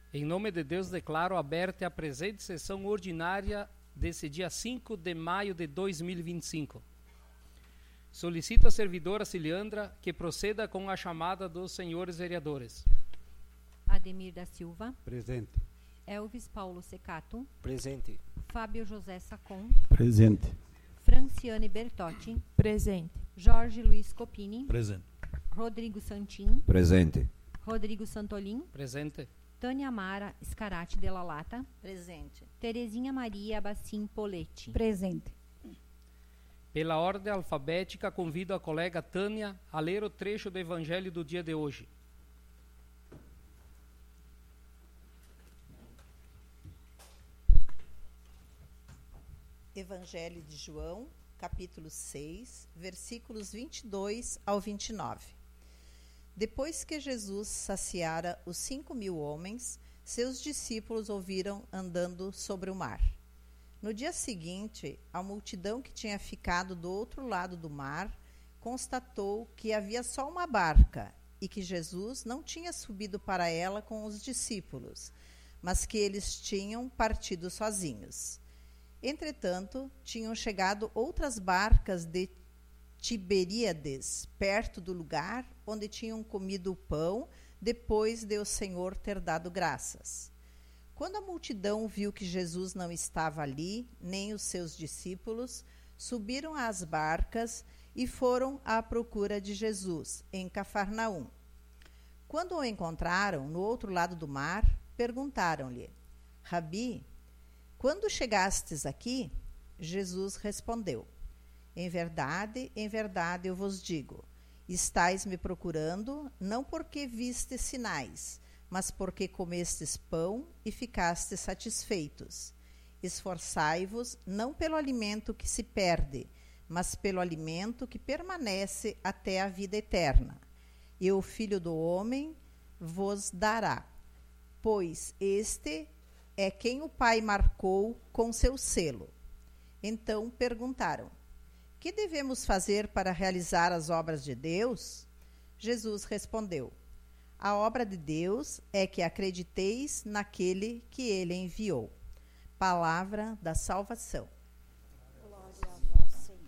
Em nome de Deus, declaro aberta a presente sessão ordinária desse dia 5 de maio de 2025. Solicito à servidora Ciliandra que proceda com a chamada dos senhores vereadores. Ademir da Silva. Presente. Elvis Paulo Secato. Presente. Fábio José Sacon. Presente. Franciane Bertotti. Presente. Jorge Luiz Copini. Presente. Rodrigo Santin. Presente. Rodrigo Santolin. Presente. Tânia Mara Scarati Della Lata. Presente. Terezinha Maria Bassim Poletti. Presente. Pela ordem alfabética, convido a colega Tânia a ler o trecho do Evangelho do dia de hoje. Evangelho de João, capítulo 6, versículos 22 ao 29. Depois que Jesus saciara os 5.000 homens, seus discípulos ouviram andando sobre o mar. No dia seguinte, a multidão que tinha ficado do outro lado do mar constatou que havia só uma barca e que Jesus não tinha subido para ela com os discípulos, mas que eles tinham partido sozinhos. Entretanto, tinham chegado outras barcas de Tiberíades, perto do lugar onde tinham comido o pão, depois de o Senhor ter dado graças. Quando a multidão viu que Jesus não estava ali, nem os seus discípulos, subiram às barcas e foram à procura de Jesus, em Cafarnaum. Quando o encontraram no outro lado do mar, perguntaram-lhe: Rabi, quando chegastes aqui? Jesus respondeu: em verdade, eu vos digo, estais me procurando, não porque vistes sinais, mas porque comestes pão e ficastes satisfeitos. Esforçai-vos não pelo alimento que se perde, mas pelo alimento que permanece até a vida eterna. E o Filho do Homem vos dará, pois este é quem o Pai marcou com seu selo. Então perguntaram: que devemos fazer para realizar as obras de Deus? Jesus respondeu: a obra de Deus é que acrediteis naquele que ele enviou. Palavra da salvação. Glória a vós, Senhor.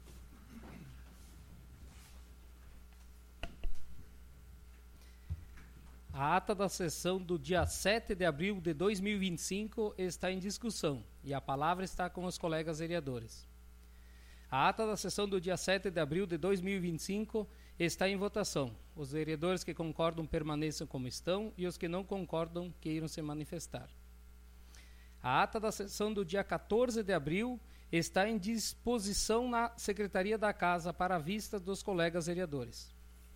A ata da sessão do dia 7 de abril de 2025 está em discussão e a palavra está com os colegas vereadores. A ata da sessão do dia 7 de abril de 2025 está em votação. Os vereadores que concordam permaneçam como estão e os que não concordam queiram se manifestar. A ata da sessão do dia 14 de abril está em disposição na Secretaria da Casa para a vista dos colegas vereadores.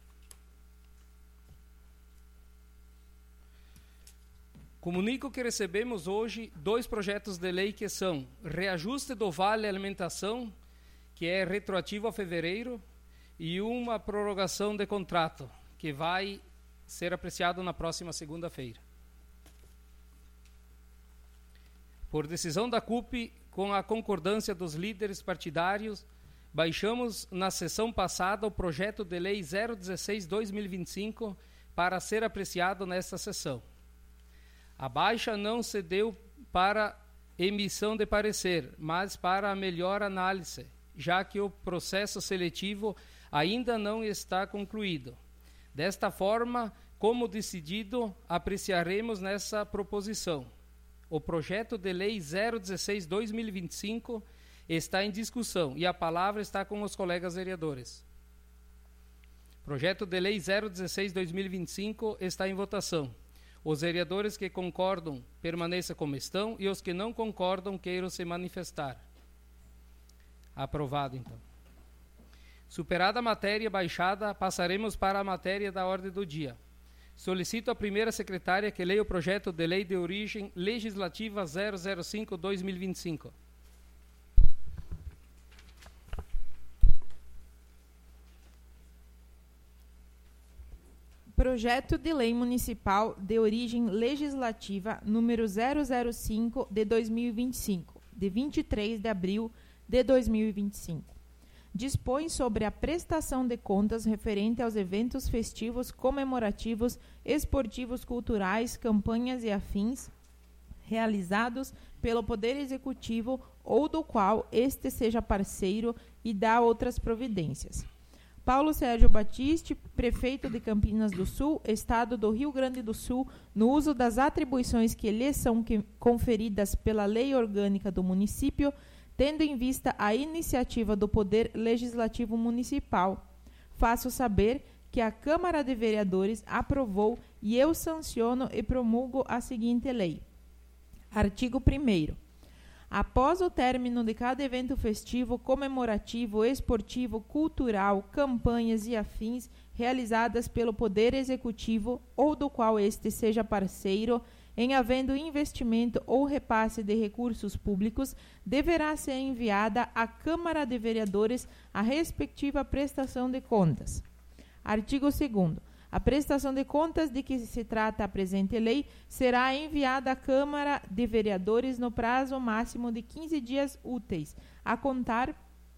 Comunico que recebemos hoje 2 projetos de lei que são reajuste do Vale Alimentação, que é retroativo a fevereiro, e uma prorrogação de contrato, que vai ser apreciado na próxima segunda-feira. Por decisão da CUP, com a concordância dos líderes partidários, baixamos na sessão passada o projeto de lei 016/2025 para ser apreciado nesta sessão. A baixa não se deu para emissão de parecer, mas para a melhor análise, já que o processo seletivo ainda não está concluído. Desta forma, como decidido, apreciaremos nessa proposição. O projeto de lei 016/2025 está em discussão e a palavra está com os colegas vereadores. Projeto de lei 016/2025 está em votação. Os vereadores que concordam permaneçam como estão e os que não concordam queiram se manifestar. Aprovado, então. Superada a matéria baixada, passaremos para a matéria da ordem do dia. Solicito à primeira secretária que leia o projeto de lei de origem legislativa 005/2025. Projeto de Lei Municipal de origem legislativa número 005 de 2025, de 23 de abril de 2025. dispõe sobre a prestação de contas referente aos eventos festivos, comemorativos, esportivos, culturais, campanhas e afins realizados pelo Poder Executivo ou do qual este seja parceiro e dá outras providências. Paulo Sérgio Batiste, prefeito de Campinas do Sul, Estado do Rio Grande do Sul, no uso das atribuições que lhe são conferidas pela Lei Orgânica do município, tendo em vista a iniciativa do Poder Legislativo Municipal, faço saber que a Câmara de Vereadores aprovou e eu sanciono e promulgo a seguinte lei. Artigo 1º. Após o término de cada evento festivo, comemorativo, esportivo, cultural, campanhas e afins realizadas pelo Poder Executivo ou do qual este seja parceiro, em havendo investimento ou repasse de recursos públicos, deverá ser enviada à Câmara de Vereadores a respectiva prestação de contas. Artigo 2º. A prestação de contas de que se trata a presente lei será enviada à Câmara de Vereadores no prazo máximo de 15 dias úteis, a contar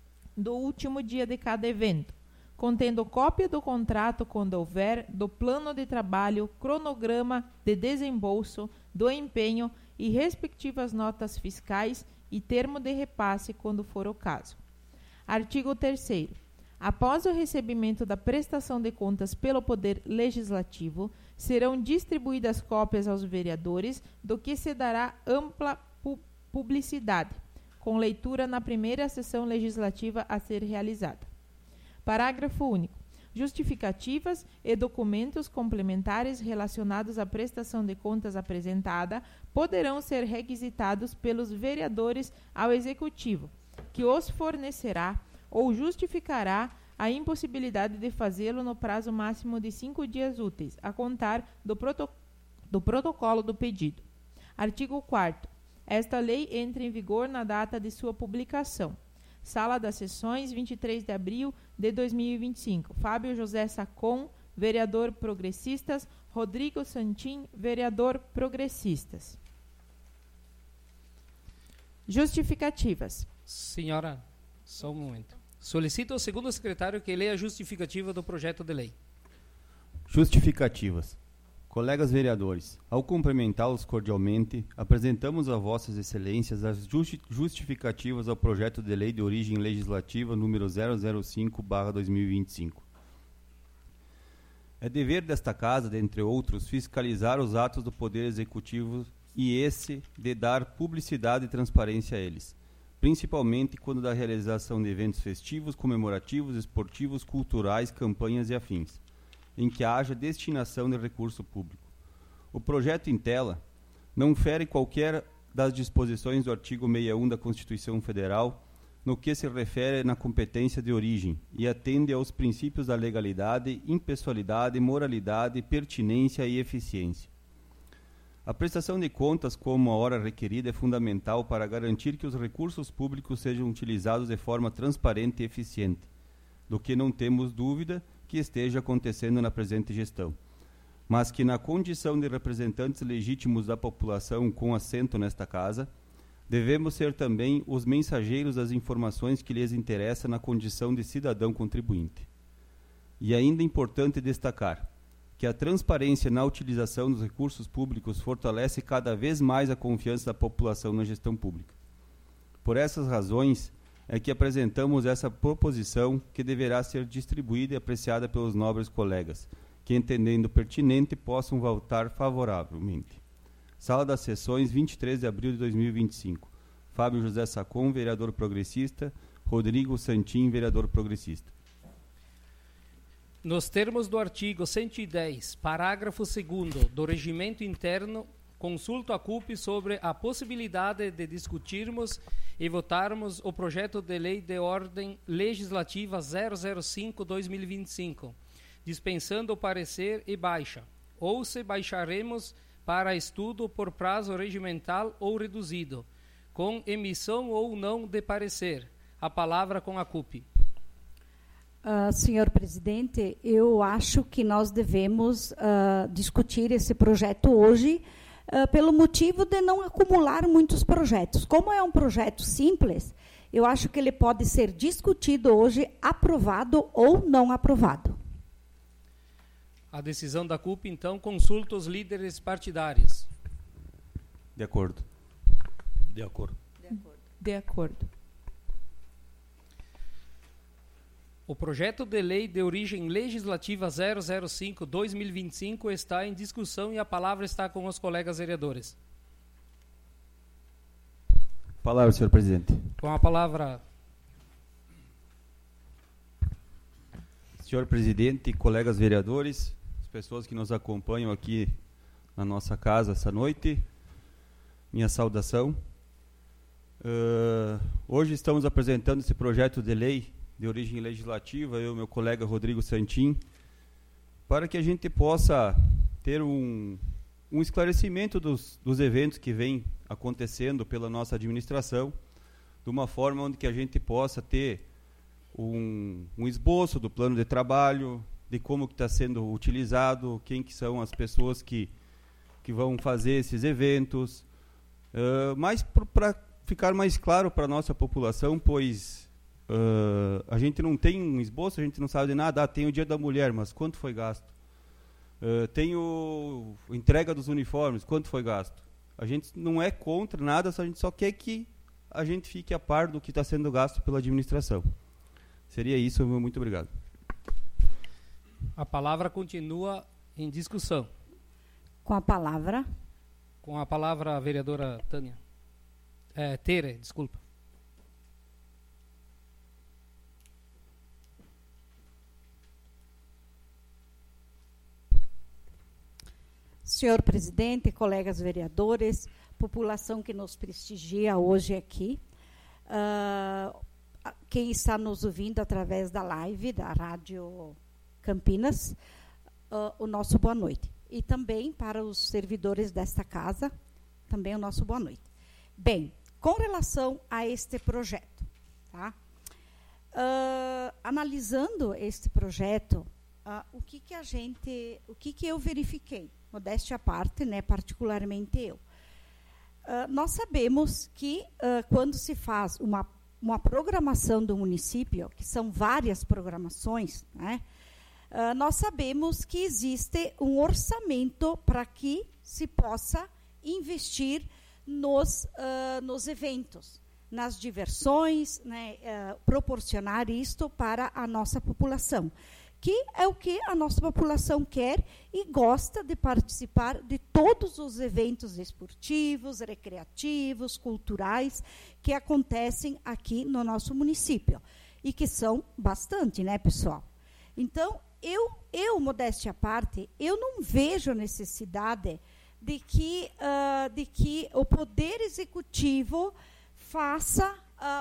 do último dia de cada evento, contendo cópia do contrato, quando houver, do plano de trabalho, cronograma de desembolso, do empenho e respectivas notas fiscais e termo de repasse, quando for o caso. Artigo 3º. Após o recebimento da prestação de contas pelo Poder Legislativo, serão distribuídas cópias aos vereadores, do que se dará ampla publicidade, com leitura na primeira sessão legislativa a ser realizada. Parágrafo único. Justificativas e documentos complementares relacionados à prestação de contas apresentada poderão ser requisitados pelos vereadores ao Executivo, que os fornecerá ou justificará a impossibilidade de fazê-lo no prazo máximo de 5 dias úteis, a contar do protocolo do pedido. Artigo 4º. Esta lei entra em vigor na data de sua publicação. Sala das Sessões, 23 de abril de 2025. Fábio José Sacon, vereador Progressistas. Rodrigo Santin, vereador Progressistas. Justificativas. Senhora, só um momento. Solicito ao segundo secretário que leia a justificativa do projeto de lei. Justificativas. Colegas vereadores, ao cumprimentá-los cordialmente, apresentamos a vossas excelências as justificativas ao projeto de lei de origem legislativa número 005/2025. É dever desta Casa, dentre outros, fiscalizar os atos do Poder Executivo e esse de dar publicidade e transparência a eles, principalmente quando da realização de eventos festivos, comemorativos, esportivos, culturais, campanhas e afins, em que haja destinação de recurso público. O projeto em tela não fere qualquer das disposições do artigo 61 da Constituição Federal, no que se refere na competência de origem, e atende aos princípios da legalidade, impessoalidade, moralidade, pertinência e eficiência. A prestação de contas, como a hora requerida, é fundamental para garantir que os recursos públicos sejam utilizados de forma transparente e eficiente, do que não temos dúvida que esteja acontecendo na presente gestão, mas que, na condição de representantes legítimos da população com assento nesta Casa, devemos ser também os mensageiros das informações que lhes interessa na condição de cidadão contribuinte. E ainda é importante destacar que a transparência na utilização dos recursos públicos fortalece cada vez mais a confiança da população na gestão pública. Por essas razões é que apresentamos essa proposição, que deverá ser distribuída e apreciada pelos nobres colegas, que, entendendo pertinente, possam votar favoravelmente. Sala das Sessões, 23 de abril de 2025. Fábio José Sacon, vereador progressista. Rodrigo Santin, vereador progressista. Nos termos do artigo 110, parágrafo 2º do Regimento Interno, consulto a CUP sobre a possibilidade de discutirmos e votarmos o projeto de lei de ordem legislativa 005/2025, dispensando o parecer e baixa, ou se baixaremos para estudo por prazo regimental ou reduzido, com emissão ou não de parecer. A palavra com a CUP. Senhor presidente, eu acho que nós devemos discutir esse projeto hoje pelo motivo de não acumular muitos projetos. Como é um projeto simples, eu acho que ele pode ser discutido hoje, aprovado ou não aprovado. A decisão da CUP, então, consulta os líderes partidários. De acordo. De acordo. De acordo. O projeto de lei de origem legislativa 005/2025 está em discussão e a palavra está com os colegas vereadores. Palavra, senhor presidente. Com a palavra... Senhor presidente, colegas vereadores, as pessoas que nos acompanham aqui na nossa casa essa noite, minha saudação. Hoje estamos apresentando esse projeto de lei de origem legislativa, eu e meu colega Rodrigo Santin, para que a gente possa ter um esclarecimento dos eventos que vêm acontecendo pela nossa administração, de uma forma onde que a gente possa ter um esboço do plano de trabalho, de como que está sendo utilizado, quem que são as pessoas que vão fazer esses eventos, mas para ficar mais claro para a nossa população, pois a gente não tem um esboço, a gente não sabe de nada. Tem o Dia da Mulher, mas quanto foi gasto? Tem a entrega dos uniformes, quanto foi gasto? A gente não é contra nada, a gente só quer que a gente fique a par do que está sendo gasto pela administração. Seria isso, muito obrigado. A palavra continua em discussão. Com a palavra. Com a palavra a vereadora Tânia. Tere, desculpa. Senhor presidente, colegas vereadores, população que nos prestigia hoje aqui, quem está nos ouvindo através da live da Rádio Campinas, o nosso boa noite. E também para os servidores desta casa, também o nosso boa noite. Bem, com relação a este projeto, tá? Analisando este projeto, o que eu verifiquei, modéstia à parte, né, particularmente eu. Nós sabemos que quando se faz uma programação do município, que são várias programações, né, nós sabemos que existe um orçamento para que se possa investir nos eventos, nas diversões, né, proporcionar isto para a nossa população, que é o que a nossa população quer e gosta de participar de todos os eventos esportivos, recreativos, culturais que acontecem aqui no nosso município e que são bastante, né, pessoal? Então, eu modéstia à parte, eu não vejo necessidade de que o Poder Executivo faça,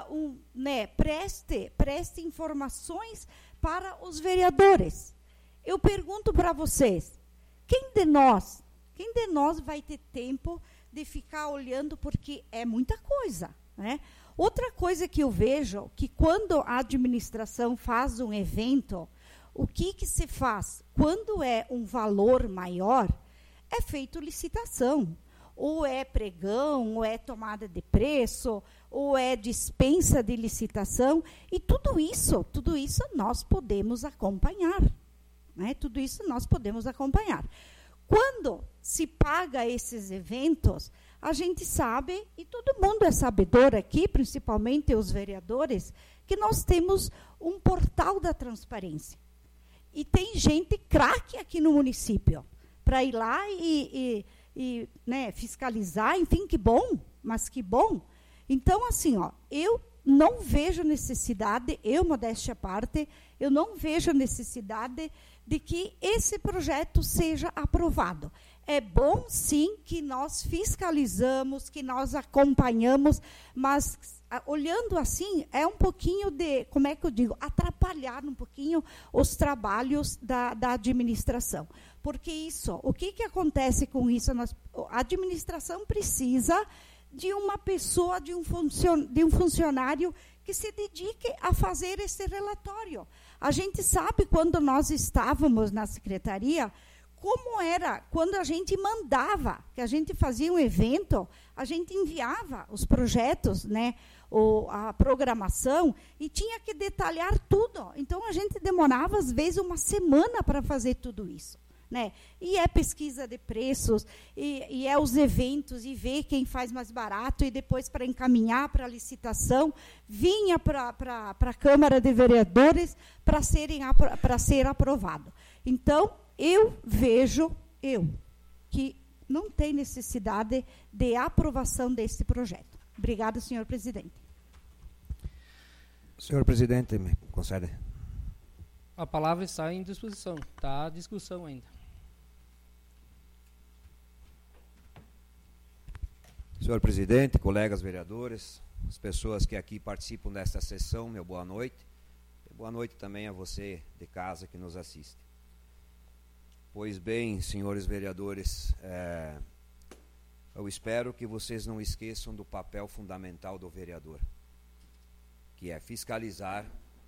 preste informações para os vereadores. Eu pergunto para vocês, quem de nós vai ter tempo de ficar olhando, porque é muita coisa, né? Outra coisa que eu vejo, que quando a administração faz um evento, o que se faz? Quando é um valor maior, é feito licitação. Ou é pregão, ou é tomada de preço, ou é dispensa de licitação, e tudo isso nós podemos acompanhar, né? Tudo isso nós podemos acompanhar. Quando se paga esses eventos, a gente sabe, e todo mundo é sabedor aqui, principalmente os vereadores, que nós temos um portal da transparência. E tem gente craque aqui no município, para ir lá e né, fiscalizar, enfim, que bom, mas que bom. Então, assim, eu não vejo necessidade, modéstia à parte, eu não vejo necessidade de que esse projeto seja aprovado. É bom, sim, que nós fiscalizamos, que nós acompanhamos, mas, olhando assim, é um pouquinho de, como é que eu digo, atrapalhar um pouquinho os trabalhos da administração. Porque isso, o que acontece com isso? A administração precisa de uma pessoa, de um funcionário que se dedique a fazer esse relatório. A gente sabe, quando nós estávamos na secretaria, como era quando a gente mandava, que a gente fazia um evento, a gente enviava os projetos, né, a programação, e tinha que detalhar tudo. Então, a gente demorava, às vezes, uma semana para fazer tudo isso. Né? E é pesquisa de preços, e é os eventos, e ver quem faz mais barato, e depois, para encaminhar para a licitação, vinha para a Câmara de Vereadores para ser aprovado. Então, eu vejo que não tem necessidade de aprovação desse projeto. Obrigada, senhor presidente. Senhor presidente, me concede? A palavra está em disposição. Está à discussão ainda. Senhor presidente, colegas vereadores, as pessoas que aqui participam desta sessão, meu boa noite. E boa noite também a você de casa que nos assiste. Pois bem, senhores vereadores, eu espero que vocês não esqueçam do papel fundamental do vereador, que é fiscalizar,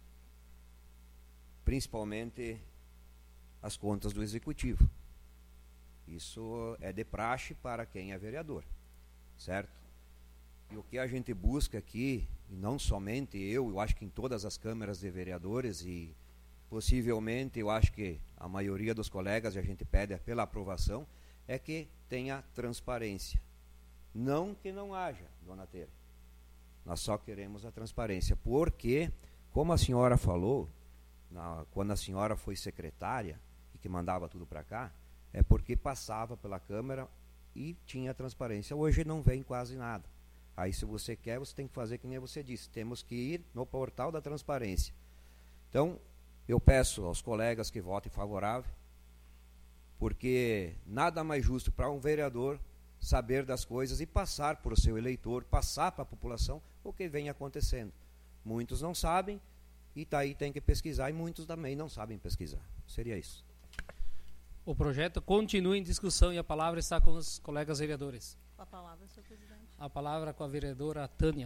principalmente, as contas do executivo. Isso é de praxe para quem é vereador. Certo? E o que a gente busca aqui, e não somente eu acho que em todas as câmaras de vereadores, e possivelmente eu acho que a maioria dos colegas, a gente pede pela aprovação, é que tenha transparência. Não que não haja, dona Tere. Nós só queremos a transparência, porque, como a senhora falou, quando a senhora foi secretária, e que mandava tudo para cá, é porque passava pela Câmara e tinha transparência. Hoje não vem quase nada. Aí, se você quer, você tem que fazer que nem você disse. Temos que ir no portal da transparência. Então, eu peço aos colegas que votem favorável, porque nada mais justo para um vereador saber das coisas e passar para o seu eleitor, passar para a população o que vem acontecendo. Muitos não sabem, e daí tem que pesquisar, e muitos também não sabem pesquisar. Seria isso. O projeto continua em discussão e a palavra está com os colegas vereadores. Com a palavra, senhor presidente. A palavra com a vereadora Tânia.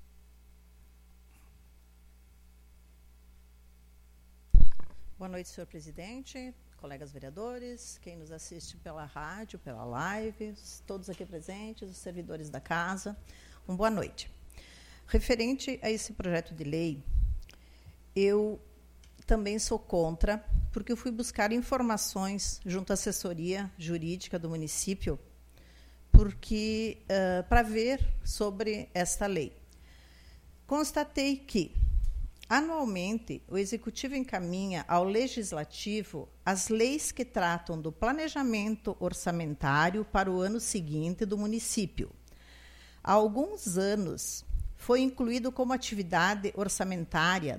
Boa noite, senhor presidente, colegas vereadores, quem nos assiste pela rádio, pela live, todos aqui presentes, os servidores da casa, boa noite. Referente a esse projeto de lei, eu também sou contra, porque eu fui buscar informações junto à assessoria jurídica do município, para ver sobre esta lei. Constatei que, anualmente, o Executivo encaminha ao Legislativo as leis que tratam do planejamento orçamentário para o ano seguinte do município. Há alguns anos, foi incluído como atividade orçamentária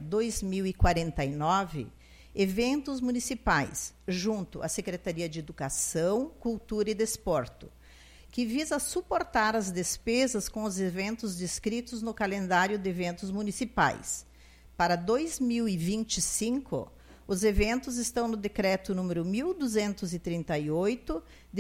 2049 eventos municipais, junto à Secretaria de Educação, Cultura e Desporto, que visa suportar as despesas com os eventos descritos no calendário de eventos municipais. Para 2025, os eventos estão no decreto número 1238, de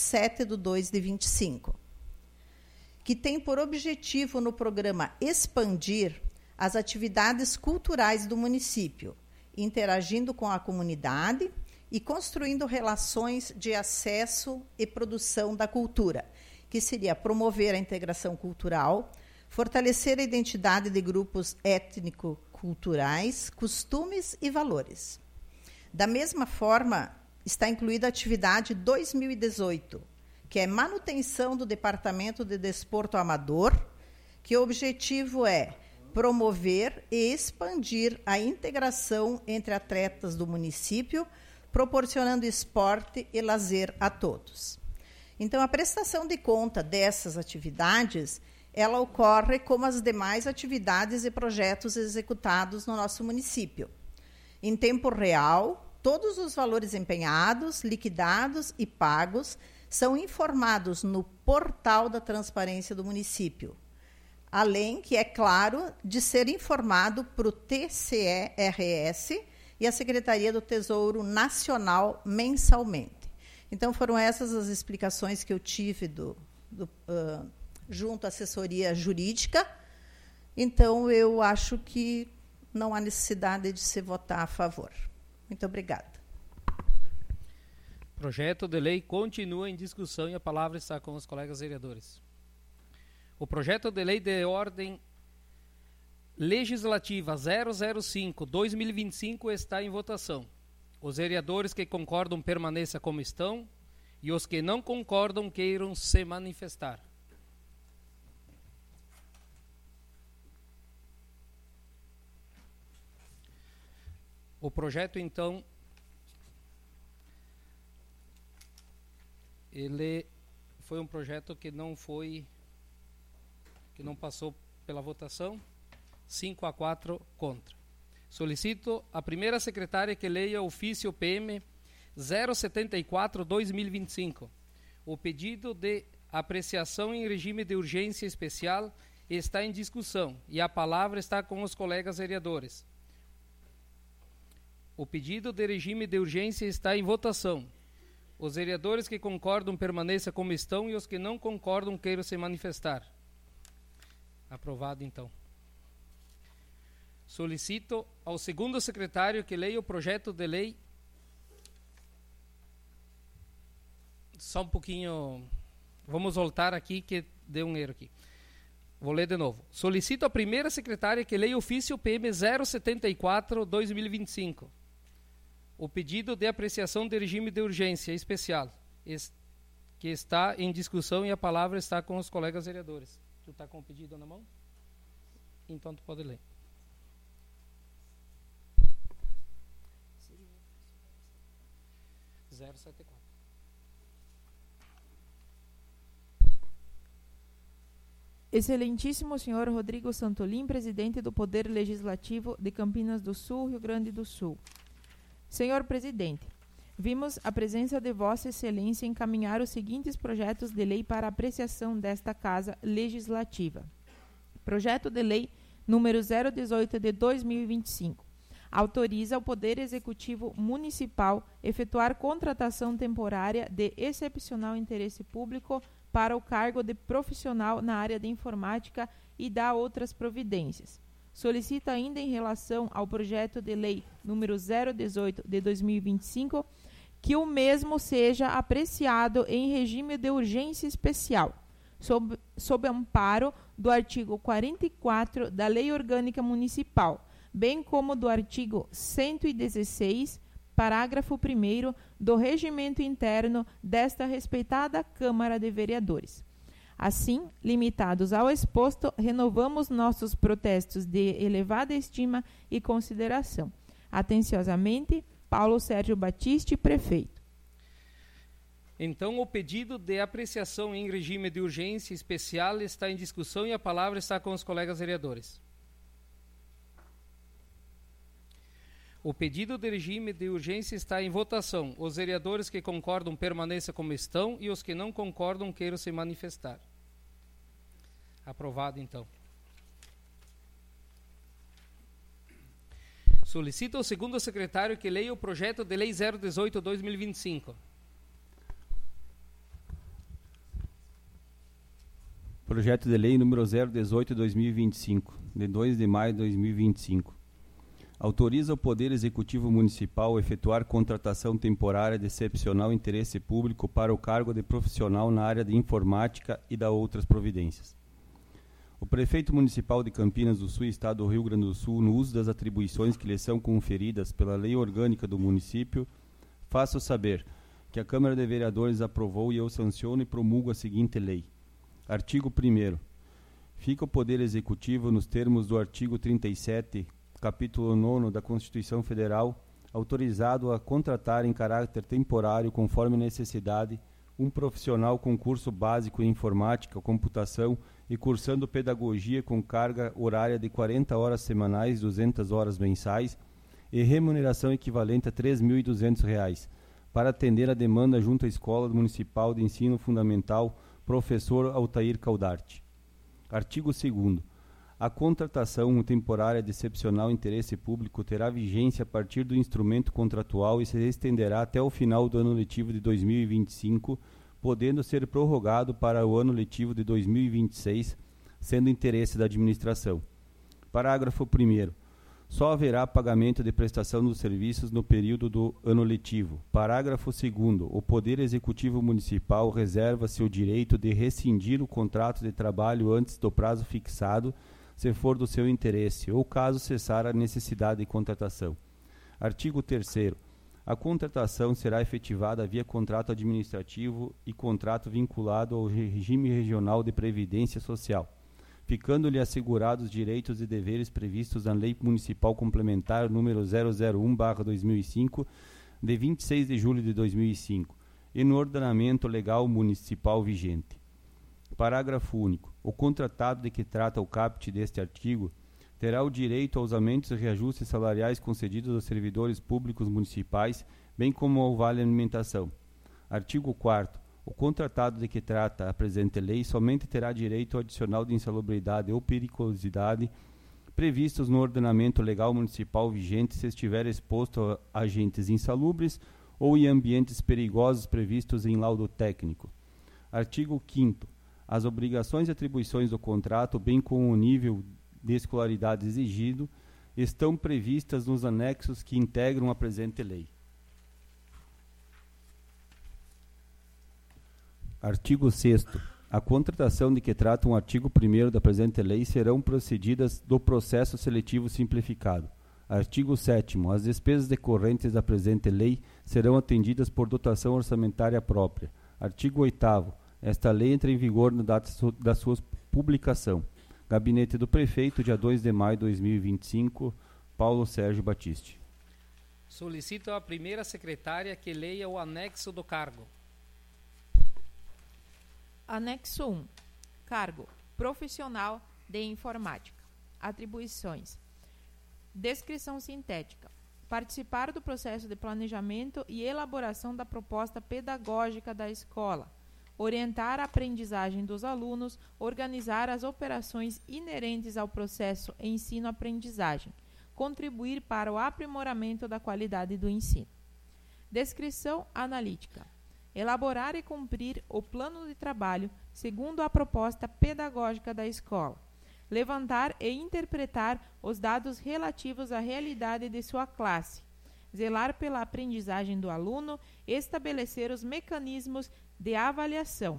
27/2/25, que tem por objetivo no programa expandir as atividades culturais do município, interagindo com a comunidade e construindo relações de acesso e produção da cultura, que seria promover a integração cultural, fortalecer a identidade de grupos étnico-culturais, costumes e valores. Da mesma forma, está incluída a atividade 2018, que é manutenção do Departamento de Desporto Amador, que o objetivo é promover e expandir a integração entre atletas do município, proporcionando esporte e lazer a todos. Então, a prestação de conta dessas atividades, ela ocorre como as demais atividades e projetos executados no nosso município. Em tempo real, todos os valores empenhados, liquidados e pagos são informados no portal da transparência do município, além, que é claro, de ser informado para o TCE-RS e a Secretaria do Tesouro Nacional mensalmente. Então, foram essas as explicações que eu tive junto à assessoria jurídica. Então, eu acho que não há necessidade de se votar a favor. Muito obrigada. O projeto de lei continua em discussão e a palavra está com os colegas vereadores. O projeto de lei de ordem legislativa 005/2025 está em votação. Os vereadores que concordam permaneçam como estão e os que não concordam queiram se manifestar. O projeto, então, ele foi um projeto que não passou pela votação, 5-4 contra. Solicito a primeira secretária que leia o ofício PM 074/2025. O pedido de apreciação em regime de urgência especial está em discussão e a palavra está com os colegas vereadores. O pedido de regime de urgência está em votação. Os vereadores que concordam permaneçam como estão e os que não concordam queiram se manifestar. Aprovado, então. Solicito ao segundo secretário que leia o projeto de lei. Só um pouquinho. Vamos voltar aqui que deu um erro aqui. Vou ler de novo. Solicito à primeira secretária que leia o ofício PM 074/2025. O pedido de apreciação de regime de urgência especial, que está em discussão e a palavra está com os colegas vereadores. Tu está com o pedido na mão? Então tu pode ler. Excelentíssimo senhor Rodrigo Santolin, presidente do Poder Legislativo de Campinas do Sul, Rio Grande do Sul. Senhor presidente, vimos a presença de Vossa Excelência encaminhar os seguintes projetos de lei para apreciação desta Casa Legislativa. Projeto de Lei número 018 de 2025. Autoriza o Poder Executivo Municipal efetuar contratação temporária de excepcional interesse público para o cargo de profissional na área de informática e dá outras providências. Solicita ainda em relação ao projeto de lei número 018 de 2025 que o mesmo seja apreciado em regime de urgência especial, sob amparo do artigo 44 da Lei Orgânica Municipal, bem como do artigo 116, parágrafo 1º do Regimento Interno desta respeitada Câmara de Vereadores. Assim, limitados ao exposto, renovamos nossos protestos de elevada estima e consideração. Atenciosamente, Paulo Sérgio Batiste, prefeito. Então, o pedido de apreciação em regime de urgência especial está em discussão e a palavra está com os colegas vereadores. O pedido de regime de urgência está em votação. Os vereadores que concordam permaneçam como estão e os que não concordam queiram se manifestar. Aprovado, então. Solicito ao segundo secretário que leia o projeto de lei 018/2025. Projeto de lei número 018/2025, de 2 de maio de 2025. Autoriza o Poder Executivo Municipal a efetuar contratação temporária de excepcional interesse público para o cargo de profissional na área de informática e dá outras providências. O Prefeito Municipal de Campinas do Sul, Estado do Rio Grande do Sul, no uso das atribuições que lhe são conferidas pela Lei Orgânica do município, faço saber que a Câmara de Vereadores aprovou e eu sanciono e promulgo a seguinte lei. Artigo 1º. Fica o Poder Executivo, nos termos do artigo 37, capítulo 9 da Constituição Federal, autorizado a contratar em caráter temporário, conforme necessidade, um profissional com curso básico em informática, computação e cursando pedagogia com carga horária de 40 horas semanais, 200 horas mensais e remuneração equivalente a R$ 3.200, para atender a demanda junto à Escola Municipal de Ensino Fundamental Professor Altair Caldarte. Artigo 2º. A contratação temporária de excepcional interesse público terá vigência a partir do instrumento contratual e se estenderá até o final do ano letivo de 2025, podendo ser prorrogado para o ano letivo de 2026, sendo interesse da administração. Parágrafo 1º. Só haverá pagamento de prestação dos serviços no período do ano letivo. Parágrafo 2º. O Poder Executivo Municipal reserva-se o direito de rescindir o contrato de trabalho antes do prazo fixado, se for do seu interesse, ou caso cessar a necessidade de contratação. Artigo 3º. A contratação será efetivada via contrato administrativo e contrato vinculado ao regime regional de previdência social, ficando-lhe assegurados direitos e deveres previstos na Lei Municipal Complementar número 001/2005, de 26 de julho de 2005, e no ordenamento legal municipal vigente. Parágrafo único. O contratado de que trata o caput deste artigo terá o direito aos aumentos e reajustes salariais concedidos aos servidores públicos municipais, bem como ao vale alimentação. Artigo 4º. O contratado de que trata a presente lei somente terá direito ao adicional de insalubridade ou periculosidade previstos no ordenamento legal municipal vigente se estiver exposto a agentes insalubres ou em ambientes perigosos previstos em laudo técnico. Artigo 5º. As obrigações e atribuições do contrato, bem como o nível de escolaridade exigido, estão previstas nos anexos que integram a presente lei. Artigo 6º. A contratação de que trata o artigo 1º da presente lei serão procedidas do processo seletivo simplificado. Artigo 7º. As despesas decorrentes da presente lei serão atendidas por dotação orçamentária própria. Artigo 8º. Esta lei entra em vigor na data da sua publicação. Gabinete do Prefeito, dia 2 de maio de 2025, Paulo Sérgio Batiste. Solicito à primeira secretária que leia o anexo do cargo. Anexo 1. Cargo: profissional de informática. Atribuições: descrição sintética: participar do processo de planejamento e elaboração da proposta pedagógica da escola, orientar a aprendizagem dos alunos, organizar as operações inerentes ao processo ensino-aprendizagem, contribuir para o aprimoramento da qualidade do ensino. Descrição analítica: elaborar e cumprir o plano de trabalho segundo a proposta pedagógica da escola, levantar e interpretar os dados relativos à realidade de sua classe, zelar pela aprendizagem do aluno, estabelecer os mecanismos de avaliação,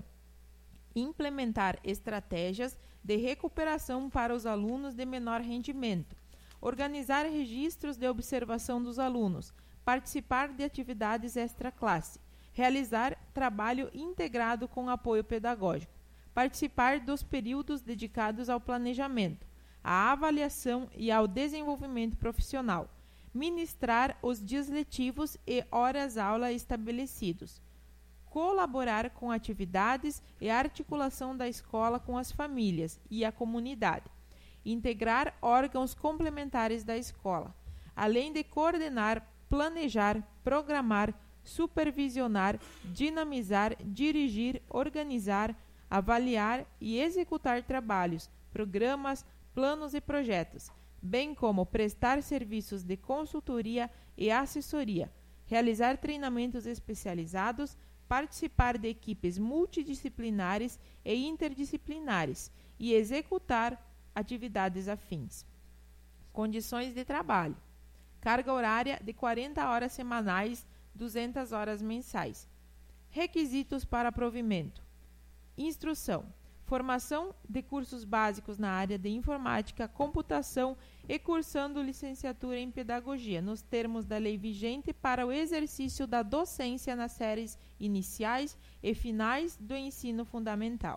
implementar estratégias de recuperação para os alunos de menor rendimento, organizar registros de observação dos alunos, participar de atividades extra-classe, realizar trabalho integrado com apoio pedagógico, participar dos períodos dedicados ao planejamento, à avaliação e ao desenvolvimento profissional, ministrar os dias letivos e horas-aula estabelecidos, colaborar com atividades e articulação da escola com as famílias e a comunidade, integrar órgãos complementares da escola, além de coordenar, planejar, programar, supervisionar, dinamizar, dirigir, organizar, avaliar e executar trabalhos, programas, planos e projetos, bem como prestar serviços de consultoria e assessoria, realizar treinamentos especializados, participar de equipes multidisciplinares e interdisciplinares e executar atividades afins. Condições de trabalho: carga horária de 40 horas semanais, 200 horas mensais. Requisitos para provimento: instrução, formação de cursos básicos na área de informática, computação e cursando licenciatura em pedagogia, nos termos da lei vigente para o exercício da docência nas séries iniciais e finais do ensino fundamental.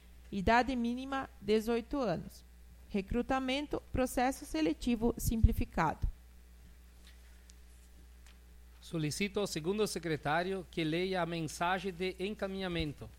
Idade mínima, 18 anos. Recrutamento, processo seletivo simplificado. Solicito ao segundo secretário que leia a mensagem de encaminhamento.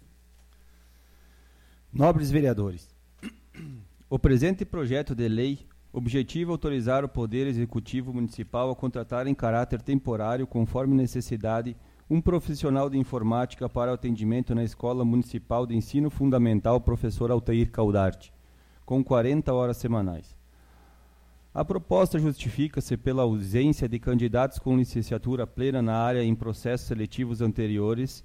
Nobres vereadores, o presente projeto de lei objetiva autorizar o Poder Executivo Municipal a contratar em caráter temporário, conforme necessidade, um profissional de informática para o atendimento na Escola Municipal de Ensino Fundamental Professor Altair Caldarte, com 40 horas semanais. A proposta justifica-se pela ausência de candidatos com licenciatura plena na área em processos seletivos anteriores,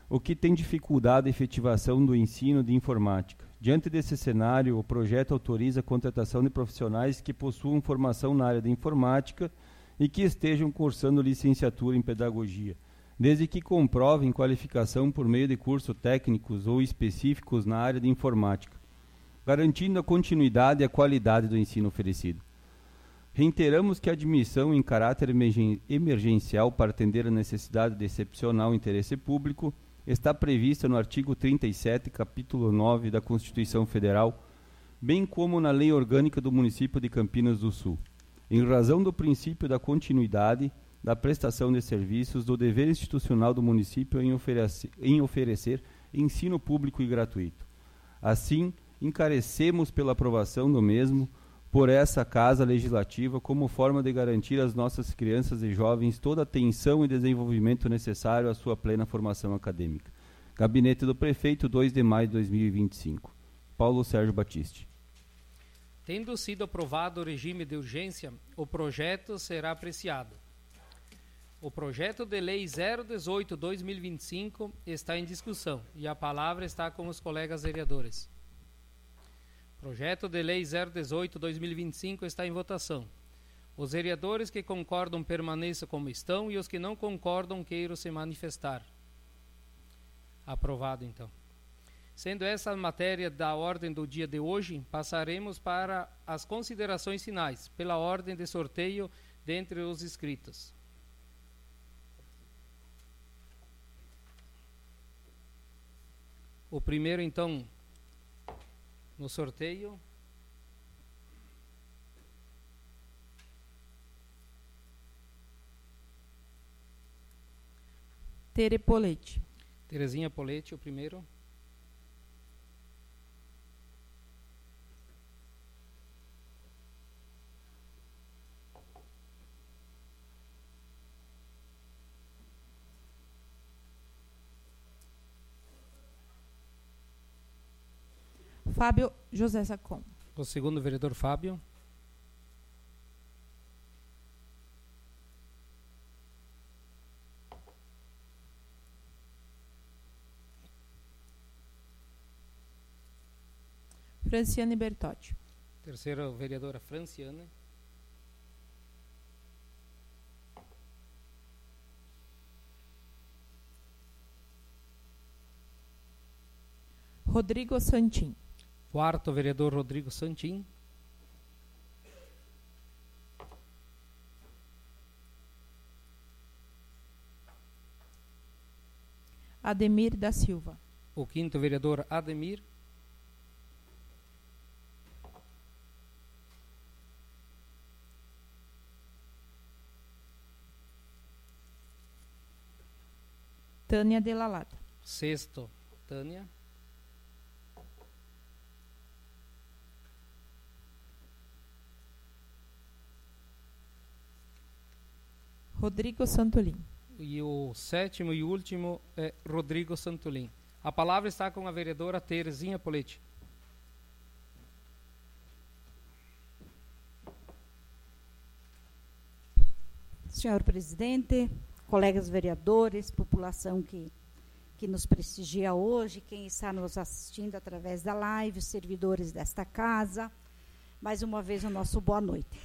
o que tem dificultado a efetivação do ensino de informática. Diante desse cenário, o projeto autoriza a contratação de profissionais que possuam formação na área de informática e que estejam cursando licenciatura em pedagogia, desde que comprovem qualificação por meio de cursos técnicos ou específicos na área de informática, garantindo a continuidade e a qualidade do ensino oferecido. Reiteramos que a admissão em caráter emergencial para atender a necessidade de excepcional interesse público está prevista no artigo 37, capítulo 9 da Constituição Federal, bem como na Lei Orgânica do Município de Campinas do Sul, em razão do princípio da continuidade da prestação de serviços do dever institucional do município em oferecer ensino público e gratuito. Assim, encarecemos pela aprovação do mesmo por essa Casa Legislativa como forma de garantir às nossas crianças e jovens toda a atenção e desenvolvimento necessário à sua plena formação acadêmica. Gabinete do Prefeito, 2 de maio de 2025. Paulo Sérgio Batiste. Tendo sido aprovado o regime de urgência, o projeto será apreciado. O projeto de lei 018/2025 está em discussão e a palavra está com os colegas vereadores. Projeto de lei 018/2025 está em votação. Os vereadores que concordam permaneçam como estão e os que não concordam queiram se manifestar. Aprovado, então. Sendo essa a matéria da ordem do dia de hoje, passaremos para as considerações finais, pela ordem de sorteio dentre os inscritos. O primeiro, então, no sorteio. Tere Polete. Terezinha Polete, o primeiro. Fábio José Sacom. O segundo, vereador Fábio. Franciane Bertotti. Terceira, vereadora Franciane. Rodrigo Santin. Quarto, vereador Rodrigo Santin. Ademir da Silva. O quinto, vereador Ademir. Tânia de la Lata. Sexto, Tânia. Rodrigo Santolin. E o sétimo e último é Rodrigo Santolin. A palavra está com a vereadora Terezinha Polete. Senhor presidente, colegas vereadores, população que nos prestigia hoje, quem está nos assistindo através da live, os servidores desta casa, mais uma vez o nosso boa noite.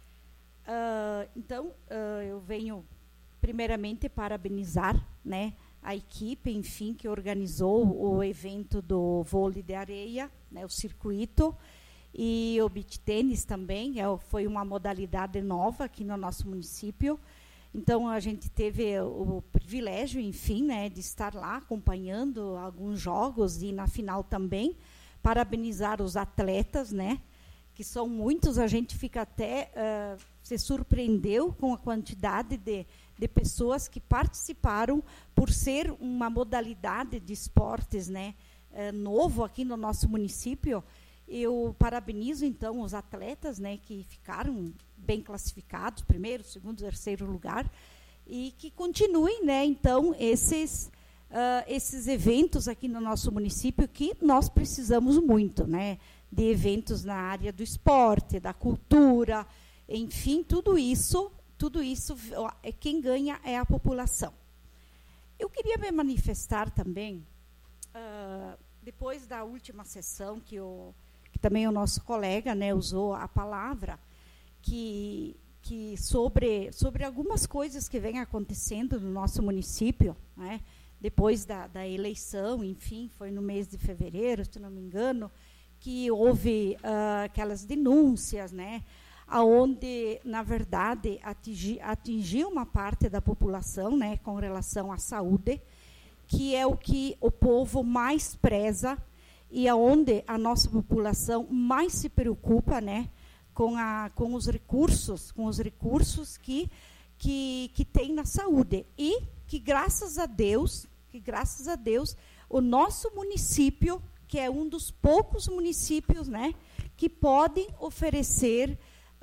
Eu venho primeiramente parabenizar, né, a equipe, enfim, que organizou o evento do vôlei de areia, né, o circuito, e o beach tênis também, foi uma modalidade nova aqui no nosso município. Então, a gente teve o privilégio, enfim, né, de estar lá acompanhando alguns jogos e na final também, parabenizar os atletas, né, que são muitos, a gente fica até, se surpreendeu com a quantidade de pessoas que participaram, por ser uma modalidade de esportes, né, novo aqui no nosso município. Eu parabenizo, então, os atletas, né, que ficaram bem classificados, primeiro, segundo, terceiro lugar, e que continuem, né, então, esses eventos aqui no nosso município, que nós precisamos muito, né, de eventos na área do esporte, da cultura, enfim, tudo isso, quem ganha é a população. Eu queria me manifestar também, depois da última sessão, que também o nosso colega, né, usou a palavra, que sobre algumas coisas que vêm acontecendo no nosso município, né, depois da eleição, enfim, foi no mês de fevereiro, se não me engano, que houve aquelas denúncias, né, aonde, na verdade, atingiu uma parte da população, né, com relação à saúde, que é o que o povo mais preza e aonde a nossa população mais se preocupa, né, com os recursos que tem na saúde. E que, graças a Deus, o nosso município, que é um dos poucos municípios, né, que podem oferecer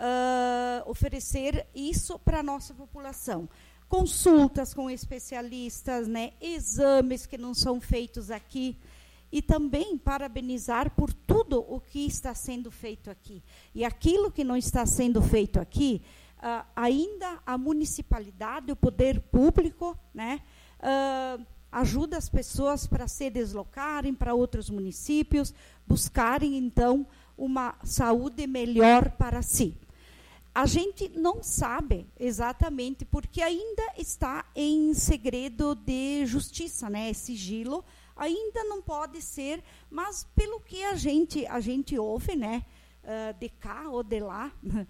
isso para a nossa população. Consultas com especialistas, né, exames que não são feitos aqui. E também parabenizar por tudo o que está sendo feito aqui. E aquilo que não está sendo feito aqui, ainda a municipalidade, o poder público, né, ajuda as pessoas para se deslocarem para outros municípios, buscarem, então, uma saúde melhor para si. A gente não sabe exatamente, porque ainda está em segredo de justiça, né, sigilo, ainda não pode ser, mas pelo que a gente ouve, né, de cá ou de lá,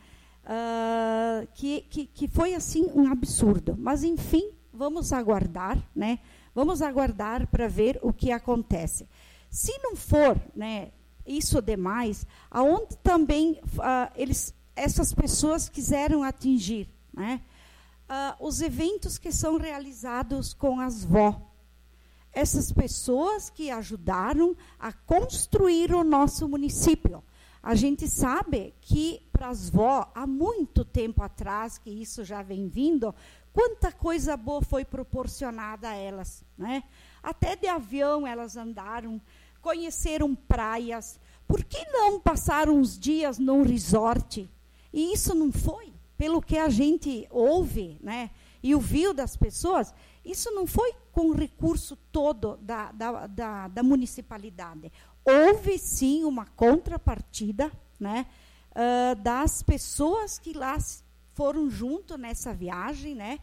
que foi assim um absurdo. Mas, enfim, vamos aguardar, né, para ver o que acontece. Se não for, né, isso demais, aonde também essas pessoas quiseram atingir, né, os eventos que são realizados com as vó, essas pessoas que ajudaram a construir o nosso município. A gente sabe que para as vó, há muito tempo atrás, que isso já vem vindo, quanta coisa boa foi proporcionada a elas, né? Até de avião elas andaram, conheceram praias. Por que não passar uns dias num resort? E isso não foi, pelo que a gente ouve, né, e ouviu das pessoas, isso não foi com o recurso todo da municipalidade. Houve, sim, uma contrapartida, né, das pessoas que lá foram junto nessa viagem, né,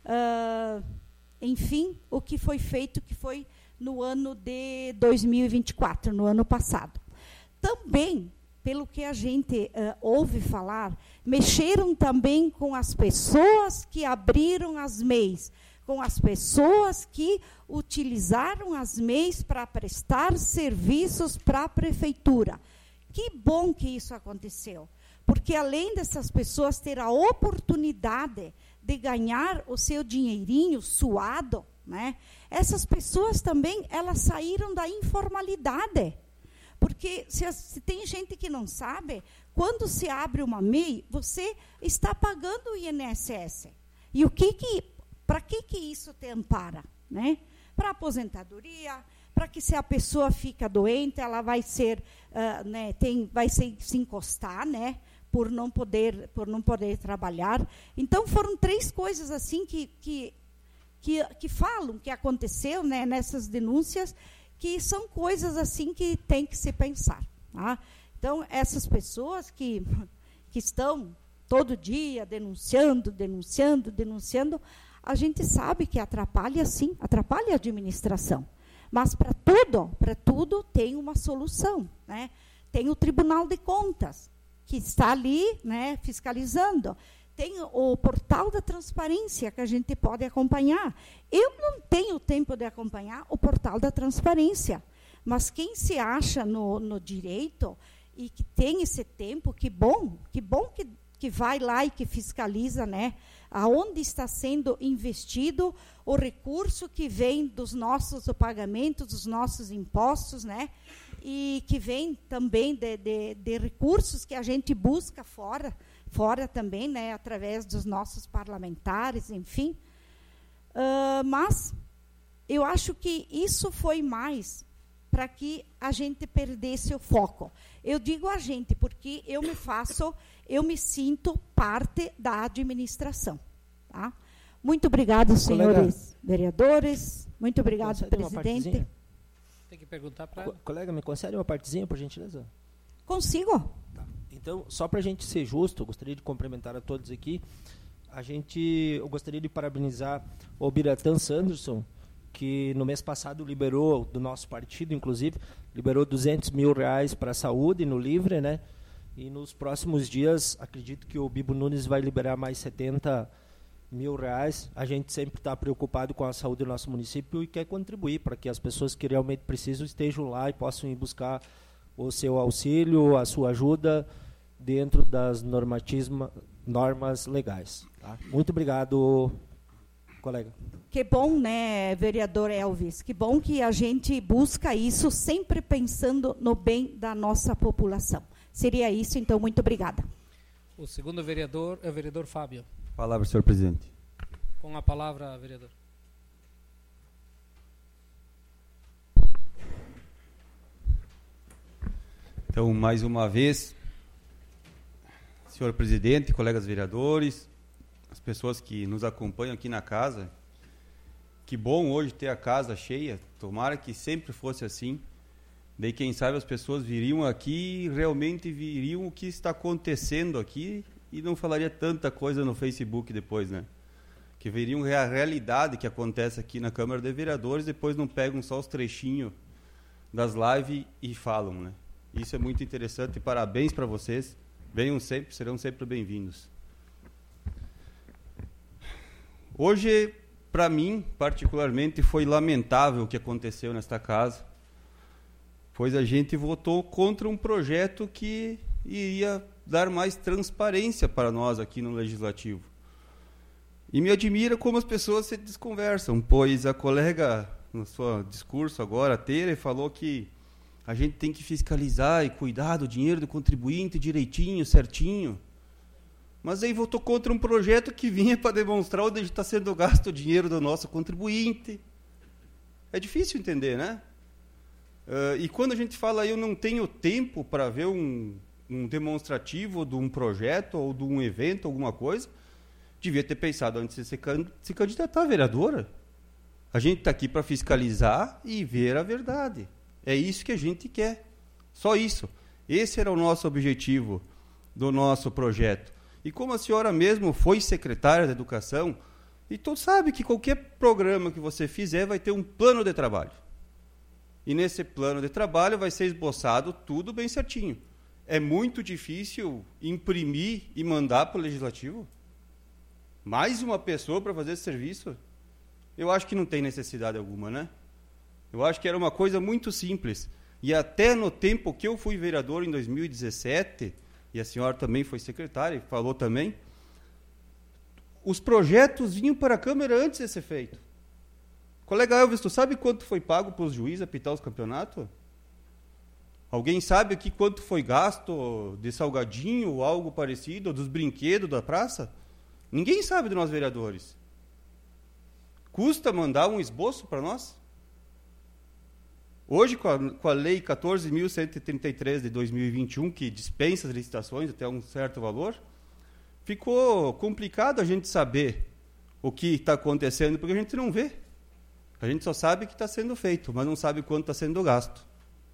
enfim, o que foi feito, que foi no ano de 2024, no ano passado. Também, pelo que a gente ouve falar, mexeram também com as pessoas que abriram as MEIs, com as pessoas que utilizaram as MEIs para prestar serviços para a prefeitura. Que bom que isso aconteceu, porque além dessas pessoas ter a oportunidade de ganhar o seu dinheirinho suado, né, essas pessoas também, elas saíram da informalidade. Porque se tem gente que não sabe, quando se abre uma MEI, você está pagando o INSS. E para que isso te ampara? Né? Para aposentadoria, para que se a pessoa fica doente, ela vai vai se encostar, né? por não poder trabalhar. Então, foram 3 coisas assim que falam, que aconteceu, né, nessas denúncias, que são coisas assim que tem que se pensar. Tá? Então, essas pessoas que estão todo dia denunciando, a gente sabe que atrapalha, sim, atrapalha a administração. Mas para tudo tem uma solução. Né? Tem o Tribunal de Contas, que está ali, né, fiscalizando. Tem o portal da transparência, que a gente pode acompanhar. Eu não tenho tempo de acompanhar o portal da transparência, mas quem se acha no direito e que tem esse tempo, que bom que vai lá e que fiscaliza, né, aonde está sendo investido o recurso que vem do pagamento dos nossos impostos, né, e que vem também de recursos que a gente busca fora também, né, através dos nossos parlamentares, enfim. Mas eu acho que isso foi mais para que a gente perdesse o foco. Eu digo a gente porque eu me sinto parte da administração. Tá? Muito obrigado, senhores vereadores. Muito obrigado, Concede uma presidente. partezinha? Tem que perguntar para... Colega, me concede uma partezinha, por gentileza? Consigo? Tá. Então, só para a gente ser justo, eu gostaria de cumprimentar a todos aqui. Eu gostaria de parabenizar o Biratã Sanderson, que no mês passado liberou, do nosso partido, inclusive, liberou R$200 mil para a saúde no Livre, né? E nos próximos dias, acredito que o Bibo Nunes vai liberar mais R$70 mil. A gente sempre está preocupado com a saúde do nosso município e quer contribuir para que as pessoas que realmente precisam estejam lá e possam ir buscar o seu auxílio, a sua ajuda dentro das normas legais. Tá? Muito obrigado, colega. Que bom, né, vereador Elvis? Que bom que a gente busca isso sempre pensando no bem da nossa população. Seria isso, então, muito obrigada. O segundo vereador é o vereador Fábio. Palavra, senhor presidente. Com a palavra, vereador. Então, mais uma vez, senhor presidente, colegas vereadores, as pessoas que nos acompanham aqui na casa, que bom hoje ter a casa cheia, tomara que sempre fosse assim. Daí, quem sabe, as pessoas viriam aqui e realmente viriam o que está acontecendo aqui e não falaria tanta coisa no Facebook depois, né? Que viriam a realidade que acontece aqui na Câmara de Vereadores, depois não pegam só os trechinhos das lives e falam, né? Isso é muito interessante e parabéns para vocês. Venham sempre, serão sempre bem-vindos. Hoje, para mim, particularmente, foi lamentável o que aconteceu nesta casa, pois a gente votou contra um projeto que iria dar mais transparência para nós aqui no Legislativo. E me admira como as pessoas se desconversam, pois a colega, no seu discurso agora, Tere, falou que a gente tem que fiscalizar e cuidar do dinheiro do contribuinte direitinho, certinho. Mas aí votou contra um projeto que vinha para demonstrar onde está sendo gasto o dinheiro do nosso contribuinte. É difícil entender, né? E quando a gente fala, eu não tenho tempo para ver um demonstrativo de um projeto ou de um evento, alguma coisa, devia ter pensado antes de se candidatar a vereadora. A gente está aqui para fiscalizar e ver a verdade. É isso que a gente quer. Só isso. Esse era o nosso objetivo do nosso projeto. E como a senhora mesmo foi secretária da Educação, e tu sabe que qualquer programa que você fizer vai ter um plano de trabalho. E nesse plano de trabalho vai ser esboçado tudo bem certinho. É muito difícil imprimir e mandar para o Legislativo? Mais uma pessoa para fazer esse serviço? Eu acho que não tem necessidade alguma, né? Eu acho que era uma coisa muito simples. E até no tempo que eu fui vereador, em 2017, e a senhora também foi secretária e falou também, os projetos vinham para a Câmara antes de ser feito. Colega Elvis, tu sabe quanto foi pago para os juízes apitar os campeonatos? Alguém sabe aqui quanto foi gasto de salgadinho ou algo parecido, dos brinquedos da praça? Ninguém sabe de nós vereadores. Custa mandar um esboço para nós? Hoje, com a Lei 14.133 de 2021, que dispensa as licitações até um certo valor, ficou complicado a gente saber o que está acontecendo, porque a gente não vê. A gente só sabe que está sendo feito, mas não sabe quanto está sendo gasto.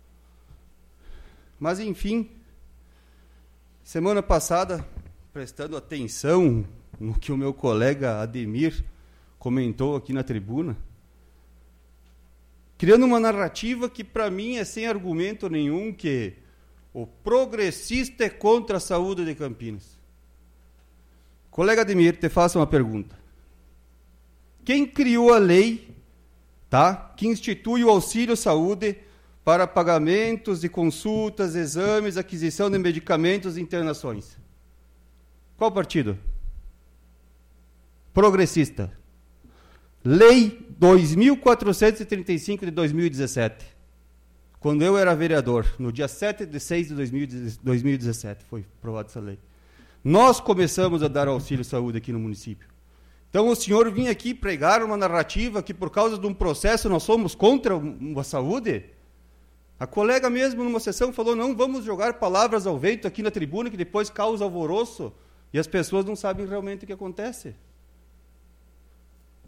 Mas, enfim, semana passada, prestando atenção no que o meu colega Ademir comentou aqui na tribuna, criando uma narrativa que, para mim, é sem argumento nenhum, que o progressista é contra a saúde de Campinas. Colega Ademir, te faço uma pergunta. Quem criou a lei, tá, que institui o auxílio saúde para pagamentos de consultas, exames, aquisição de medicamentos e internações? Qual partido? Progressista. Lei 2.435 de 2017. Quando eu era vereador, no dia 7 de 6 de 2017, foi aprovada essa lei. Nós começamos a dar auxílio saúde aqui no município. Então o senhor vinha aqui pregar uma narrativa que por causa de um processo nós somos contra a saúde? A colega mesmo numa sessão falou, não vamos jogar palavras ao vento aqui na tribuna que depois causa alvoroço e as pessoas não sabem realmente o que acontece.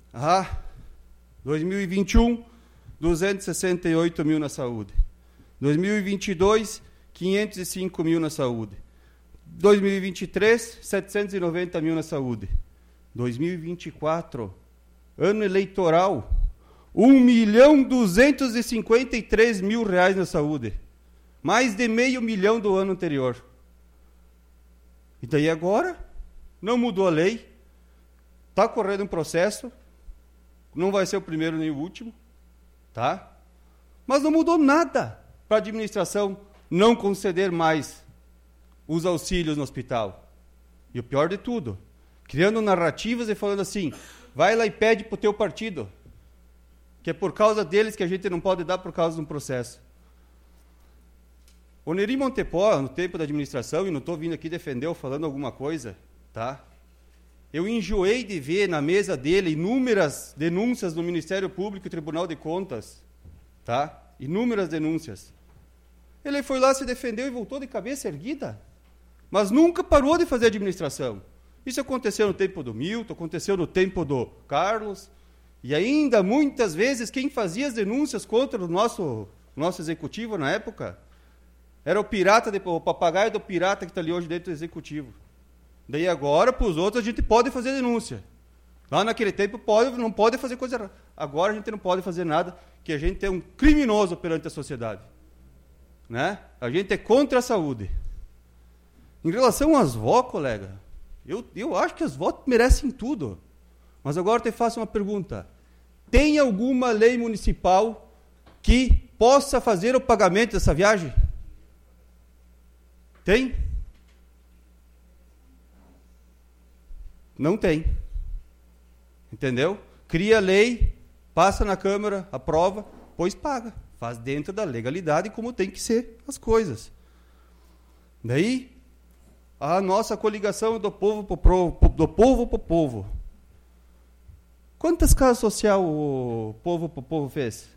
2021, 268 mil na saúde. 2022, 505 mil na saúde. 2023, 790 mil na saúde. 2024, ano eleitoral, 1.253.000 reais na saúde. Mais de $500 mil do ano anterior. E daí agora, não mudou a lei, está correndo um processo, não vai ser o primeiro nem o último, tá? Mas não mudou nada para a administração não conceder mais os auxílios no hospital. E o pior de tudo, criando narrativas e falando assim, vai lá e pede para o teu partido, que é por causa deles que a gente não pode dar por causa de um processo. O Neri Montepó, no tempo da administração, e não estou vindo aqui defender ou falando alguma coisa, tá? Eu enjoei de ver na mesa dele inúmeras denúncias no Ministério Público e Tribunal de Contas, tá? Inúmeras denúncias. Ele foi lá, se defendeu e voltou de cabeça erguida, mas nunca parou de fazer administração. Isso aconteceu no tempo do Milton, aconteceu no tempo do Carlos, e ainda muitas vezes quem fazia as denúncias contra o nosso executivo na época era o papagaio do pirata que está ali hoje dentro do executivo. Daí agora, para os outros, a gente pode fazer denúncia. Lá naquele tempo não pode fazer coisa errada. Agora a gente não pode fazer nada, que a gente é um criminoso perante a sociedade. Né? A gente é contra a saúde. Em relação às vó, colega, eu acho que as vó merecem tudo. Mas agora eu te faço uma pergunta. Tem alguma lei municipal que possa fazer o pagamento dessa viagem? Tem? Não tem. Entendeu? Cria lei, passa na Câmara, aprova, pois paga. Faz dentro da legalidade como tem que ser as coisas. Daí, a nossa coligação do povo pro povo. Quantas casas sociais o povo pro povo fez?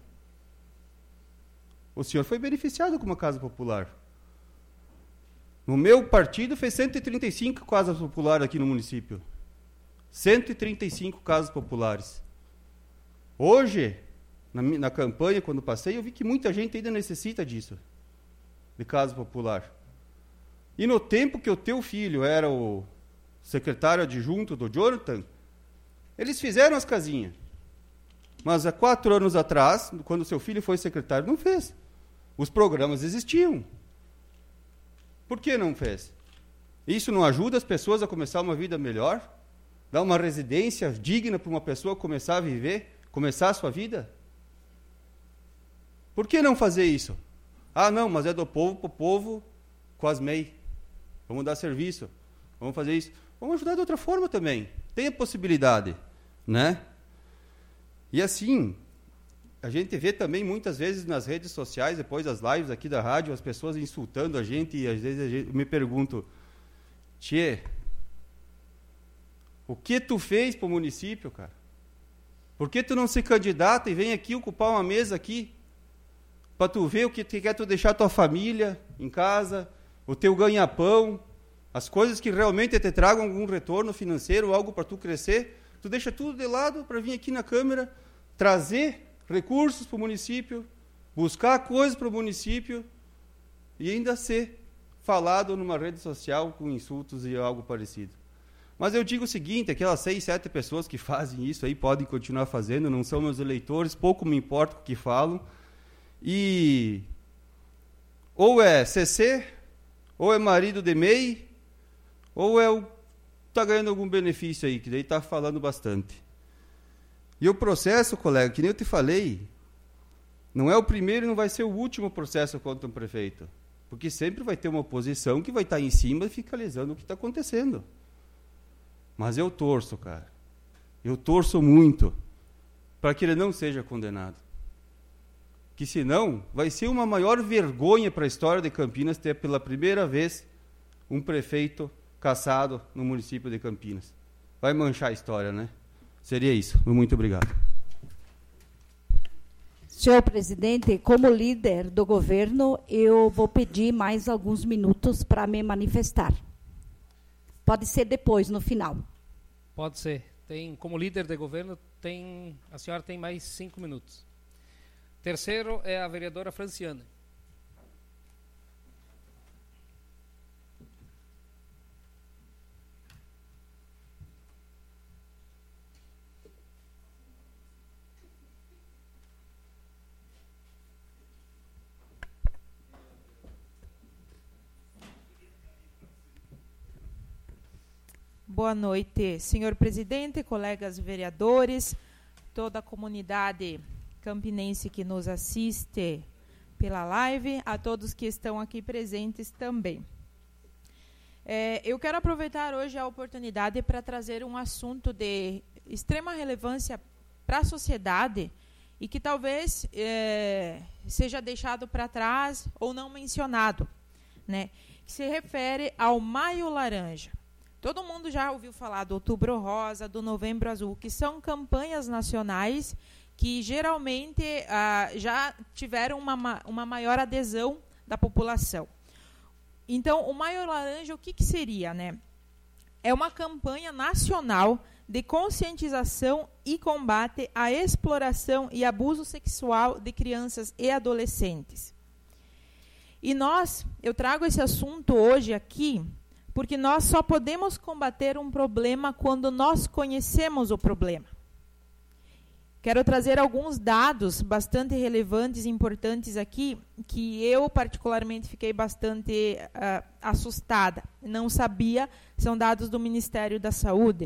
O senhor foi beneficiado com uma casa popular. No meu partido fez 135 casas populares aqui no município. 135 casas populares. Hoje, na campanha, quando passei, eu vi que muita gente ainda necessita disso, de casa popular. E no tempo que o teu filho era o secretário adjunto do Jonathan, eles fizeram as casinhas. Mas há 4 anos atrás, quando seu filho foi secretário, não fez. Os programas existiam. Por que não fez? Isso não ajuda as pessoas a começar uma vida melhor? Dar uma residência digna para uma pessoa começar a viver, começar a sua vida? Por que não fazer isso? Ah, não, mas é do povo para o povo com as MEI. Vamos dar serviço, vamos fazer isso. Vamos ajudar de outra forma também. Tem a possibilidade, né? E assim, a gente vê também muitas vezes nas redes sociais, depois das lives aqui da rádio, as pessoas insultando a gente, e às vezes eu me pergunto, tchê, o que tu fez para o município, cara? Por que tu não se candidata e vem aqui ocupar uma mesa aqui? Para tu ver o que tu quer tu deixar tua família em casa, o teu ganha-pão, as coisas que realmente te tragam algum retorno financeiro, algo para tu crescer, tu deixa tudo de lado para vir aqui na Câmara, trazer recursos para o município, buscar coisas para o município e ainda ser falado numa rede social com insultos e algo parecido. Mas eu digo o seguinte, aquelas 6, 7 pessoas que fazem isso aí podem continuar fazendo, não são meus eleitores, pouco me importa o que falam. E ou é CC, ou é marido de MEI, ou está ganhando algum benefício aí, que daí está falando bastante. E o processo, colega, que nem eu te falei, não é o primeiro e não vai ser o último processo contra um prefeito. Porque sempre vai ter uma oposição que vai estar em cima fiscalizando o que está acontecendo. Mas eu torço, cara. Eu torço muito para que ele não seja condenado. Que senão vai ser uma maior vergonha para a história de Campinas ter pela primeira vez um prefeito cassado no município de Campinas. Vai manchar a história, né? Seria isso. Muito obrigado. Senhor presidente, como líder do governo, eu vou pedir mais alguns minutos para me manifestar. Pode ser depois, no final. Pode ser. Como líder de governo, a senhora tem mais 5 minutos. Terceiro é a vereadora Franciana. Boa noite, senhor presidente, colegas vereadores, toda a comunidade campinense que nos assiste pela live, a todos que estão aqui presentes também. Eu quero aproveitar hoje a oportunidade para trazer um assunto de extrema relevância para a sociedade e que talvez seja deixado para trás ou não mencionado, né? Que se refere ao Maio Laranja. Todo mundo já ouviu falar do Outubro Rosa, do Novembro Azul, que são campanhas nacionais que geralmente já tiveram uma maior adesão da população. Então, o Maio Laranja, o que seria, né? É uma campanha nacional de conscientização e combate à exploração e abuso sexual de crianças e adolescentes. E eu trago esse assunto hoje aqui porque nós só podemos combater um problema quando nós conhecemos o problema. Quero trazer alguns dados bastante relevantes e importantes aqui, que eu particularmente fiquei bastante assustada. Não sabia, são dados do Ministério da Saúde.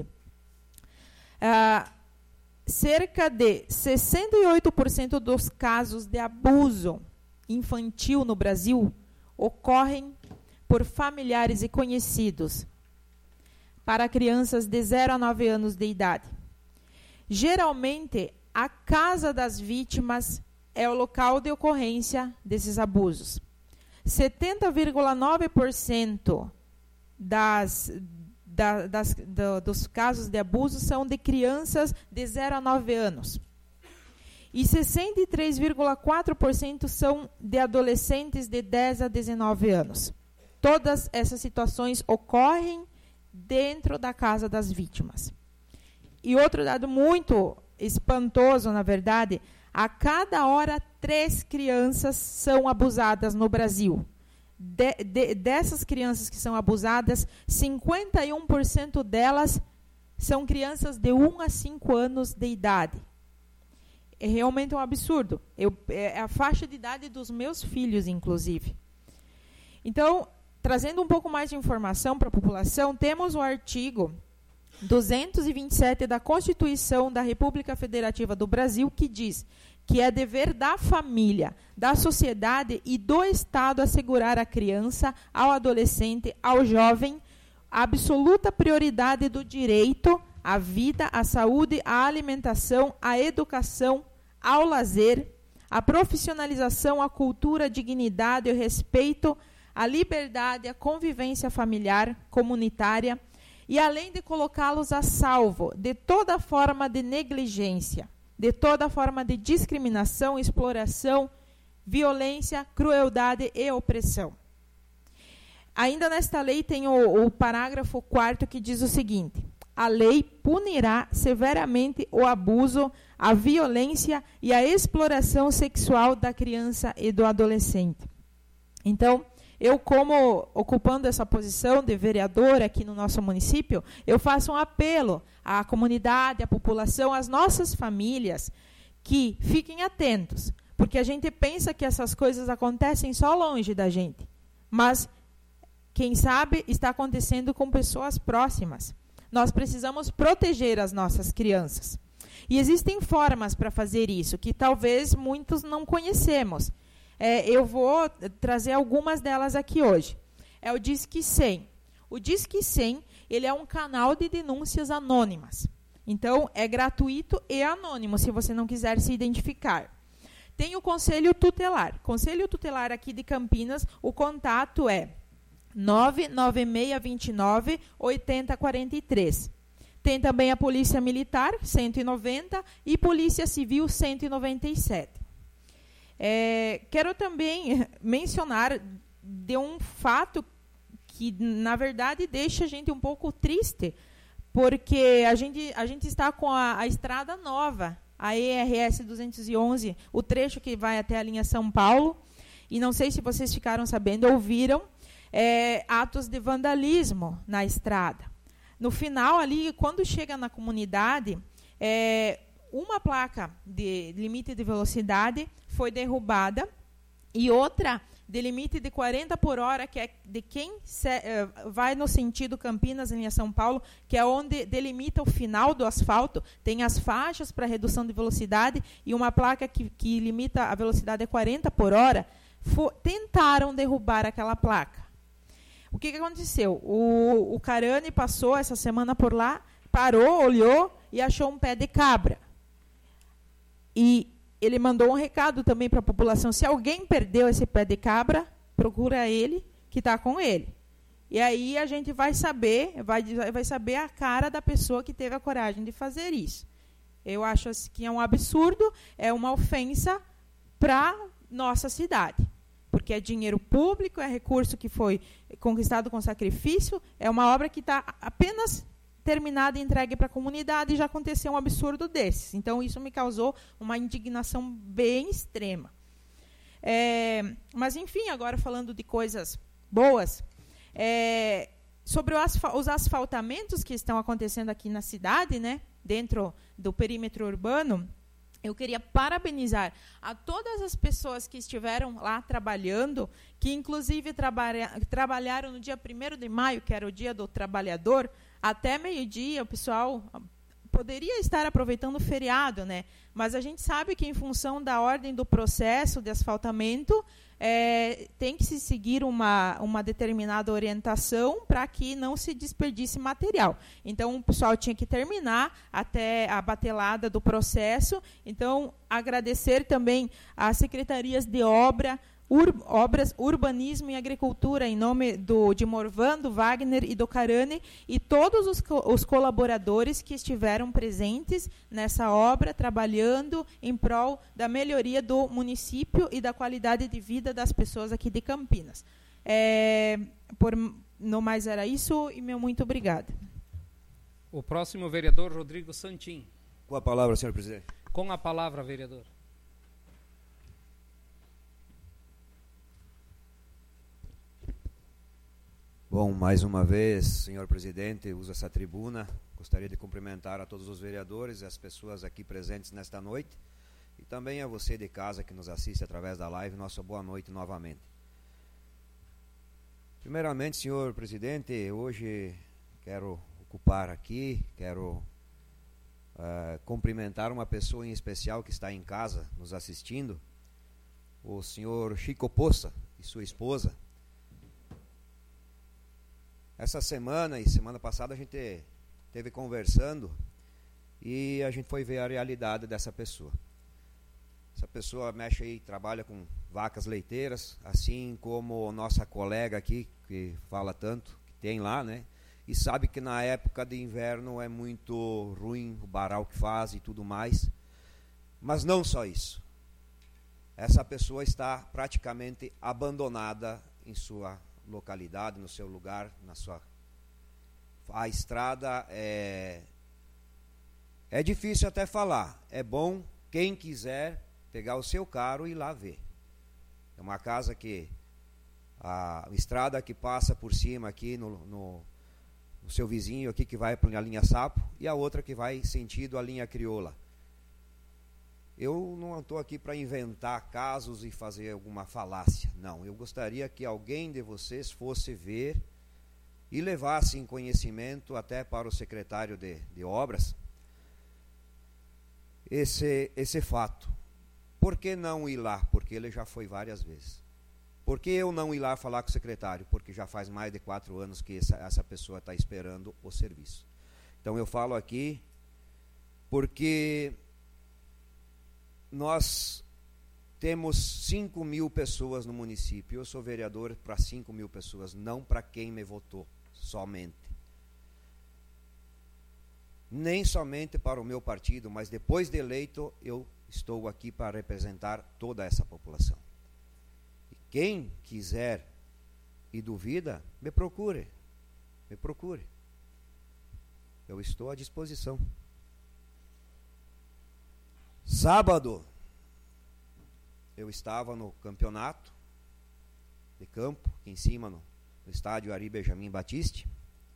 Cerca de 68% dos casos de abuso infantil no Brasil ocorrem por familiares e conhecidos, para crianças de 0 a 9 anos de idade. Geralmente, a casa das vítimas é o local de ocorrência desses abusos. 70,9% dos casos de abuso são de crianças de 0 a 9 anos. E 63,4% são de adolescentes de 10 a 19 anos. Todas essas situações ocorrem dentro da casa das vítimas. E outro dado muito espantoso, na verdade, a cada hora 3 crianças são abusadas no Brasil. Dessas crianças que são abusadas, 51% delas são crianças de 1 a 5 anos de idade. É realmente um absurdo. É a faixa de idade dos meus filhos, inclusive. Então, trazendo um pouco mais de informação para a população, temos o artigo 227 da Constituição da República Federativa do Brasil, que diz que é dever da família, da sociedade e do Estado assegurar à criança, ao adolescente, ao jovem, a absoluta prioridade do direito à vida, à saúde, à alimentação, à educação, ao lazer, à profissionalização, à cultura, à dignidade, ao respeito, a liberdade, a convivência familiar, comunitária, e além de colocá-los a salvo de toda forma de negligência, de toda forma de discriminação, exploração, violência, crueldade e opressão. Ainda nesta lei tem o parágrafo 4º que diz o seguinte: a lei punirá severamente o abuso, a violência e a exploração sexual da criança e do adolescente. Então, eu, como ocupando essa posição de vereadora aqui no nosso município, eu faço um apelo à comunidade, à população, às nossas famílias, que fiquem atentos, porque a gente pensa que essas coisas acontecem só longe da gente, mas, quem sabe, está acontecendo com pessoas próximas. Nós precisamos proteger as nossas crianças. E existem formas para fazer isso, que talvez muitos não conhecemos. Eu vou trazer algumas delas aqui hoje. É o Disque 100. O Disque 100, ele é um canal de denúncias anônimas. Então, é gratuito e anônimo, se você não quiser se identificar. Tem o Conselho Tutelar. Conselho Tutelar aqui de Campinas, o contato é 99629-8043. Tem também a Polícia Militar, 190, e Polícia Civil, 197. Quero também mencionar de um fato que, na verdade, deixa a gente um pouco triste, porque a gente está com a estrada nova, a ERS 211, o trecho que vai até a linha São Paulo, e não sei se vocês ficaram sabendo, ouviram, atos de vandalismo na estrada. No final, ali, quando chega na comunidade, uma placa de limite de velocidade foi derrubada e outra de limite de 40 por hora, que é de quem vai no sentido Campinas, em linha São Paulo, que é onde delimita o final do asfalto, tem as faixas para redução de velocidade e uma placa que limita a velocidade a 40 por hora, tentaram derrubar aquela placa. O que aconteceu? O Carani passou essa semana por lá, parou, olhou e achou um pé de cabra. E ele mandou um recado também para a população: se alguém perdeu esse pé de cabra, procura ele, que está com ele. E aí a gente vai saber a cara da pessoa que teve a coragem de fazer isso. Eu acho que é um absurdo, é uma ofensa para nossa cidade. Porque é dinheiro público, é recurso que foi conquistado com sacrifício, é uma obra que está apenas terminada e entregue para a comunidade e já aconteceu um absurdo desses. Então, isso me causou uma indignação bem extrema. Mas, enfim, agora falando de coisas boas, sobre os asfaltamentos que estão acontecendo aqui na cidade, né, dentro do perímetro urbano, eu queria parabenizar a todas as pessoas que estiveram lá trabalhando, que inclusive trabalharam no dia 1º de maio, que era o Dia do Trabalhador, até meio-dia. O pessoal poderia estar aproveitando o feriado, né? Mas a gente sabe que, em função da ordem do processo de asfaltamento, tem que se seguir uma determinada orientação para que não se desperdice material. Então, o pessoal tinha que terminar até a batelada do processo. Então, agradecer também às secretarias de obras, urbanismo e agricultura, em nome de Morvan, do Wagner e do Carani, e todos os colaboradores que estiveram presentes nessa obra, trabalhando em prol da melhoria do município e da qualidade de vida das pessoas aqui de Campinas. No mais era isso, e meu muito obrigada. O próximo vereador, Rodrigo Santin. Com a palavra, senhor presidente. Com a palavra, vereador. Bom, mais uma vez, senhor presidente, uso essa tribuna. Gostaria de cumprimentar a todos os vereadores e as pessoas aqui presentes nesta noite. E também a você de casa que nos assiste através da live, nossa boa noite novamente. Primeiramente, senhor presidente, hoje quero ocupar aqui, cumprimentar uma pessoa em especial que está em casa nos assistindo, o senhor Chico Poça e sua esposa. Essa semana e semana passada a gente esteve conversando e a gente foi ver a realidade dessa pessoa. Essa pessoa mexe aí, trabalha com vacas leiteiras, assim como nossa colega aqui, que fala tanto, que tem lá, né? E sabe que na época de inverno é muito ruim o varal que faz e tudo mais. Mas não só isso. Essa pessoa está praticamente abandonada em sua localidade, no seu lugar, a estrada é difícil até falar. É bom quem quiser pegar o seu carro e ir lá ver. É uma casa que a estrada que passa por cima aqui no seu vizinho aqui, que vai para a linha Sapo, e a outra que vai sentido a linha Crioula. Eu não estou aqui para inventar casos e fazer alguma falácia, não. Eu gostaria que alguém de vocês fosse ver e levasse em conhecimento até para o secretário de obras esse fato. Por que não ir lá? Porque ele já foi várias vezes. Por que eu não ir lá falar com o secretário? Porque já faz mais de 4 anos que essa pessoa está esperando o serviço. Então eu falo aqui porque nós temos 5.000 pessoas no município. Eu sou vereador para 5.000 pessoas, não para quem me votou somente. Nem somente para o meu partido, mas depois de eleito, eu estou aqui para representar toda essa população. E quem quiser e duvida, me procure. Me procure. eu estou à disposição. Sábado, eu estava no campeonato de campo, aqui em cima, no estádio Ari Benjamin Batiste,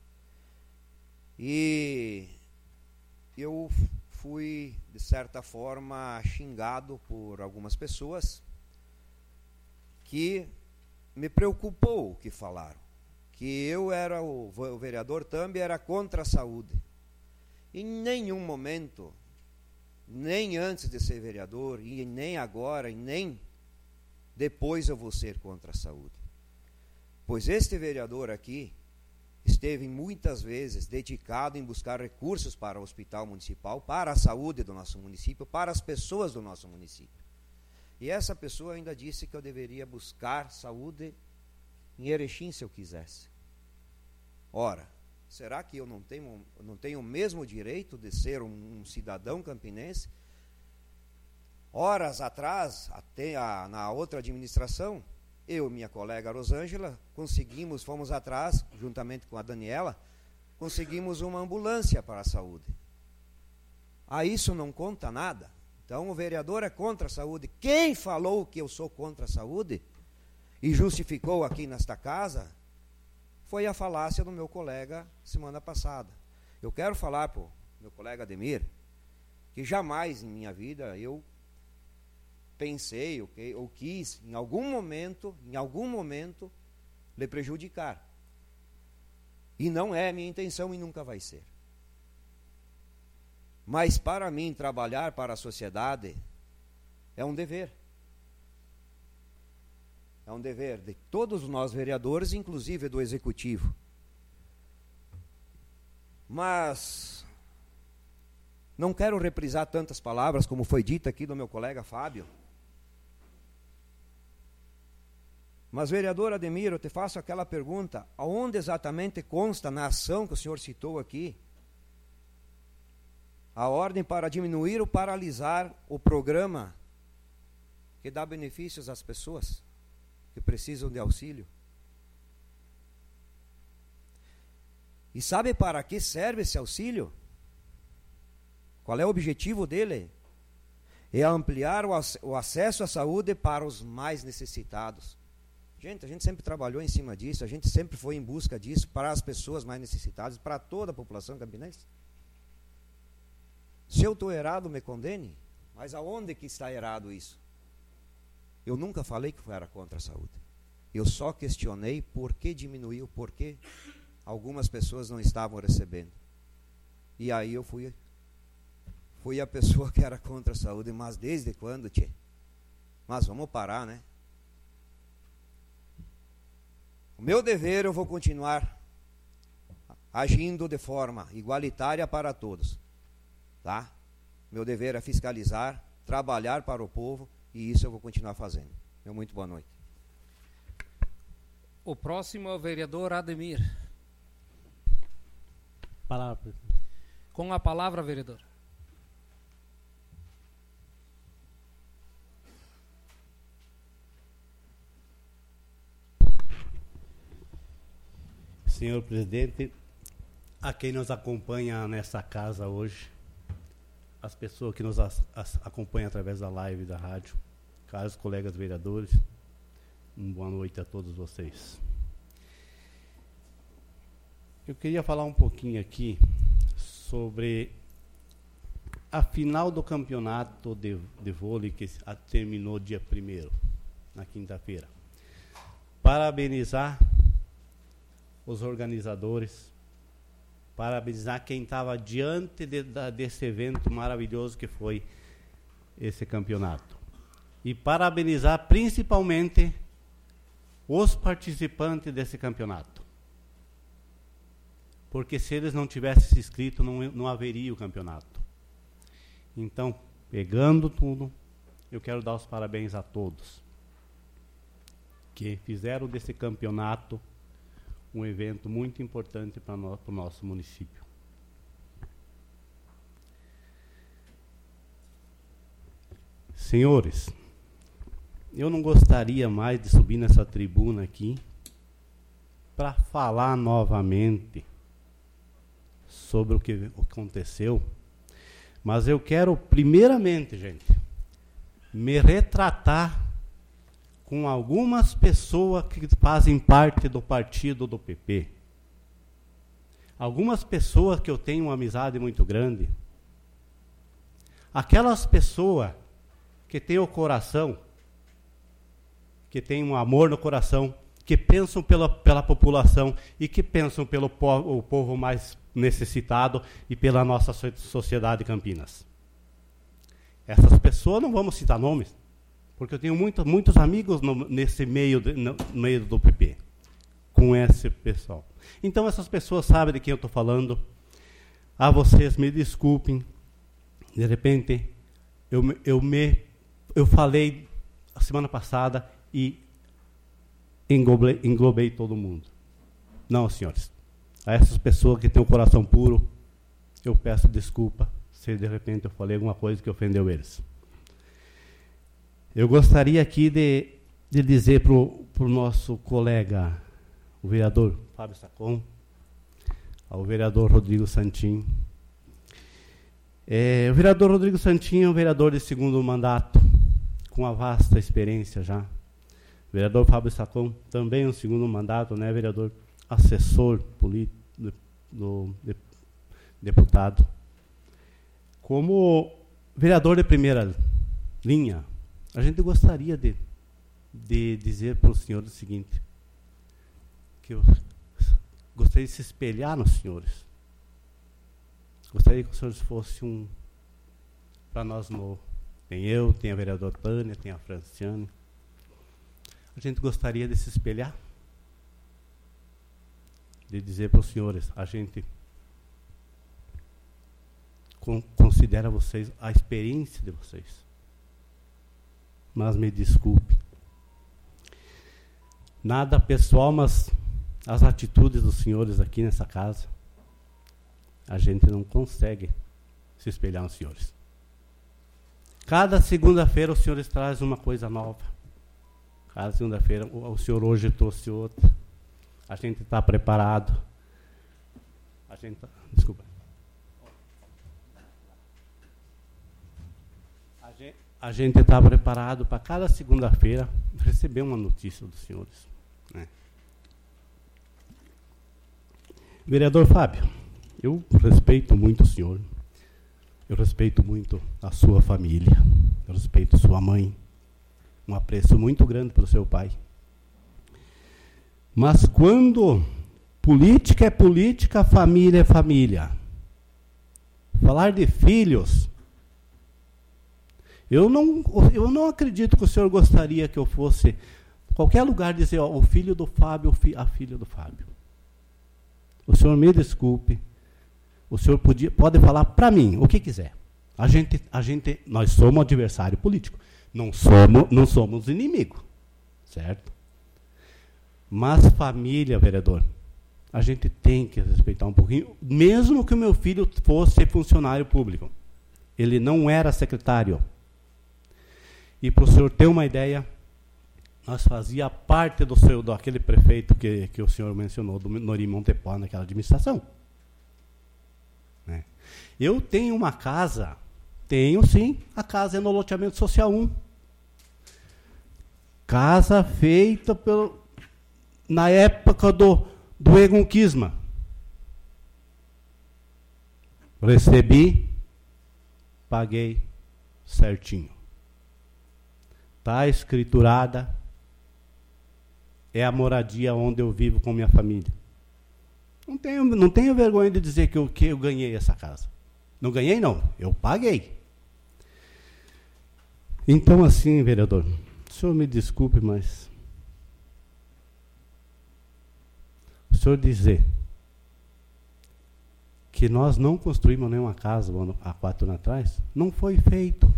e eu fui, de certa forma, xingado por algumas pessoas que me preocupou o que falaram. Que eu era o vereador Thambi, era contra a saúde. Em nenhum momento, nem antes de ser vereador, e nem agora, e nem depois eu vou ser contra a saúde. Pois este vereador aqui esteve muitas vezes dedicado em buscar recursos para o hospital municipal, para a saúde do nosso município, para as pessoas do nosso município. E essa pessoa ainda disse que eu deveria buscar saúde em Erechim se eu quisesse. Ora, será que eu não tenho o mesmo direito de ser um cidadão campinense? Horas atrás, até na outra administração, eu e minha colega Rosângela fomos atrás, juntamente com a Daniela, conseguimos uma ambulância para a saúde. Isso não conta nada. Então o vereador é contra a saúde. Quem falou que eu sou contra a saúde e justificou aqui nesta casa foi a falácia do meu colega semana passada. Eu quero falar para o meu colega Ademir que jamais em minha vida eu pensei ou quis em algum momento lhe prejudicar. E não é minha intenção e nunca vai ser. Mas para mim trabalhar para a sociedade é um dever. É um dever de todos nós vereadores, inclusive do executivo. Mas não quero reprisar tantas palavras como foi dito aqui do meu colega Fábio. Mas, vereador Ademir, eu te faço aquela pergunta: aonde exatamente consta na ação que o senhor citou aqui a ordem para diminuir ou paralisar o programa que dá benefícios às pessoas que precisam de auxílio? E sabe para que serve esse auxílio? Qual é o objetivo dele? É ampliar o acesso à saúde para os mais necessitados. Gente, a gente sempre trabalhou em cima disso, a gente sempre foi em busca disso para as pessoas mais necessitadas, para toda a população campinense. Se eu estou errado, me condene, mas aonde que está errado isso? Eu nunca falei que eu era contra a saúde. Eu só questionei por que diminuiu, por que algumas pessoas não estavam recebendo. E aí eu fui a pessoa que era contra a saúde, mas desde quando, tchê? Mas vamos parar, né? O meu dever, eu vou continuar agindo de forma igualitária para todos, tá? Meu dever é fiscalizar, trabalhar para o povo, e isso eu vou continuar fazendo. Meu muito boa noite. O próximo é o vereador Ademir. Palavra. Com a palavra, vereador. Senhor presidente, a quem nos acompanha nessa casa hoje, as pessoas que nos acompanham através da live da rádio, caros colegas vereadores, uma boa noite a todos vocês. Eu queria falar um pouquinho aqui sobre a final do campeonato de vôlei que terminou dia 1º, na quinta-feira. Parabenizar os organizadores, parabenizar quem estava diante desse evento maravilhoso que foi esse campeonato. E parabenizar principalmente os participantes desse campeonato. Porque se eles não tivessem se inscrito, não haveria o campeonato. Então, pegando tudo, eu quero dar os parabéns a todos que fizeram desse campeonato um evento muito importante para o nosso município. Senhores, eu não gostaria mais de subir nessa tribuna aqui para falar novamente sobre o que aconteceu, mas eu quero, primeiramente, gente, me retratar com algumas pessoas que fazem parte do partido do PP. Algumas pessoas que eu tenho uma amizade muito grande. Aquelas pessoas que têm o coração, que têm um amor no coração, que pensam pela população e que pensam pelo o povo mais necessitado e pela nossa sociedade Campinas. Essas pessoas, não vamos citar nomes, porque eu tenho muitos amigos nesse meio, no meio do PP, com esse pessoal. Então, essas pessoas sabem de quem eu estou falando. A vocês me desculpem. De repente, eu falei a semana passada e englobei todo mundo. Não, senhores. A essas pessoas que têm o coração puro, eu peço desculpa se de repente eu falei alguma coisa que ofendeu eles. Eu gostaria aqui de dizer para o nosso colega, o vereador Fábio Sacon, ao vereador Rodrigo Santin. O vereador Rodrigo Santin é um vereador de segundo mandato, com uma vasta experiência já. O vereador Fábio Sacon, também um segundo mandato, né, vereador? Assessor político do deputado. Como vereador de primeira linha, a gente gostaria de dizer para os senhores o seguinte, que eu gostaria de se espelhar nos senhores. Gostaria que os senhores fossem para nós novo. Tem eu, tem a vereadora Tânia, tem a Franciane. A gente gostaria de se espelhar, de dizer para os senhores, a gente considera vocês, a experiência de vocês. Mas me desculpe. Nada pessoal, mas as atitudes dos senhores aqui nessa casa, a gente não consegue se espelhar nos senhores. Cada segunda-feira os senhores trazem uma coisa nova. Cada segunda-feira o senhor hoje trouxe outra. A gente está preparado. Desculpa. A gente está preparado para cada segunda-feira receber uma notícia dos senhores, né? Vereador Fábio, eu respeito muito o senhor. Eu respeito muito a sua família. Eu respeito sua mãe. Um apreço muito grande pelo seu pai. Mas quando política é política, família é família. Falar de filhos, eu não acredito que o senhor gostaria que eu fosse qualquer lugar dizer, ó, o filho do Fábio, a filha do Fábio. O senhor me desculpe. O senhor pode falar para mim o que quiser. Nós somos adversário político. Não somos inimigo, certo? Mas família, vereador, a gente tem que respeitar um pouquinho, mesmo que o meu filho fosse funcionário público. Ele não era secretário. E para o senhor ter uma ideia, nós fazia parte daquele prefeito que o senhor mencionou, do Norim Montepó, naquela administração. Né? Eu tenho uma casa, tenho sim, a casa é no loteamento social 1. Casa feita na época do Egon Kisma. Recebi, paguei certinho. Está escriturada, é a moradia onde eu vivo com minha família. Não tenho vergonha de dizer que eu ganhei essa casa. Não ganhei, não. Eu paguei. Então, assim, vereador, o senhor me desculpe, mas o senhor dizer que nós não construímos nenhuma casa há 4 anos atrás, não foi feito.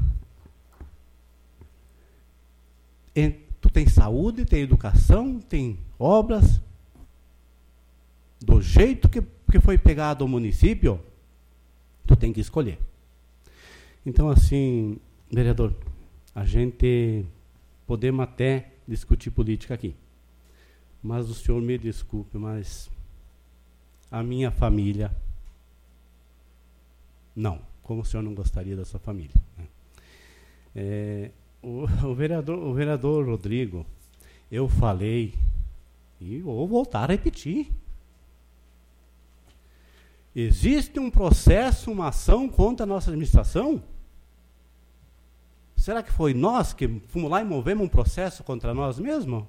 Tu tem saúde, tem educação, tem obras. Do jeito que foi pegado o município, tu tem que escolher. Então, assim, vereador, a gente podemos até discutir política aqui. Mas o senhor me desculpe, mas a minha família Não, como o senhor não gostaria da sua família, né? O vereador Rodrigo, eu falei, e vou voltar a repetir. Existe um processo, uma ação contra a nossa administração? Será que foi nós que fomos lá e movemos um processo contra nós mesmos?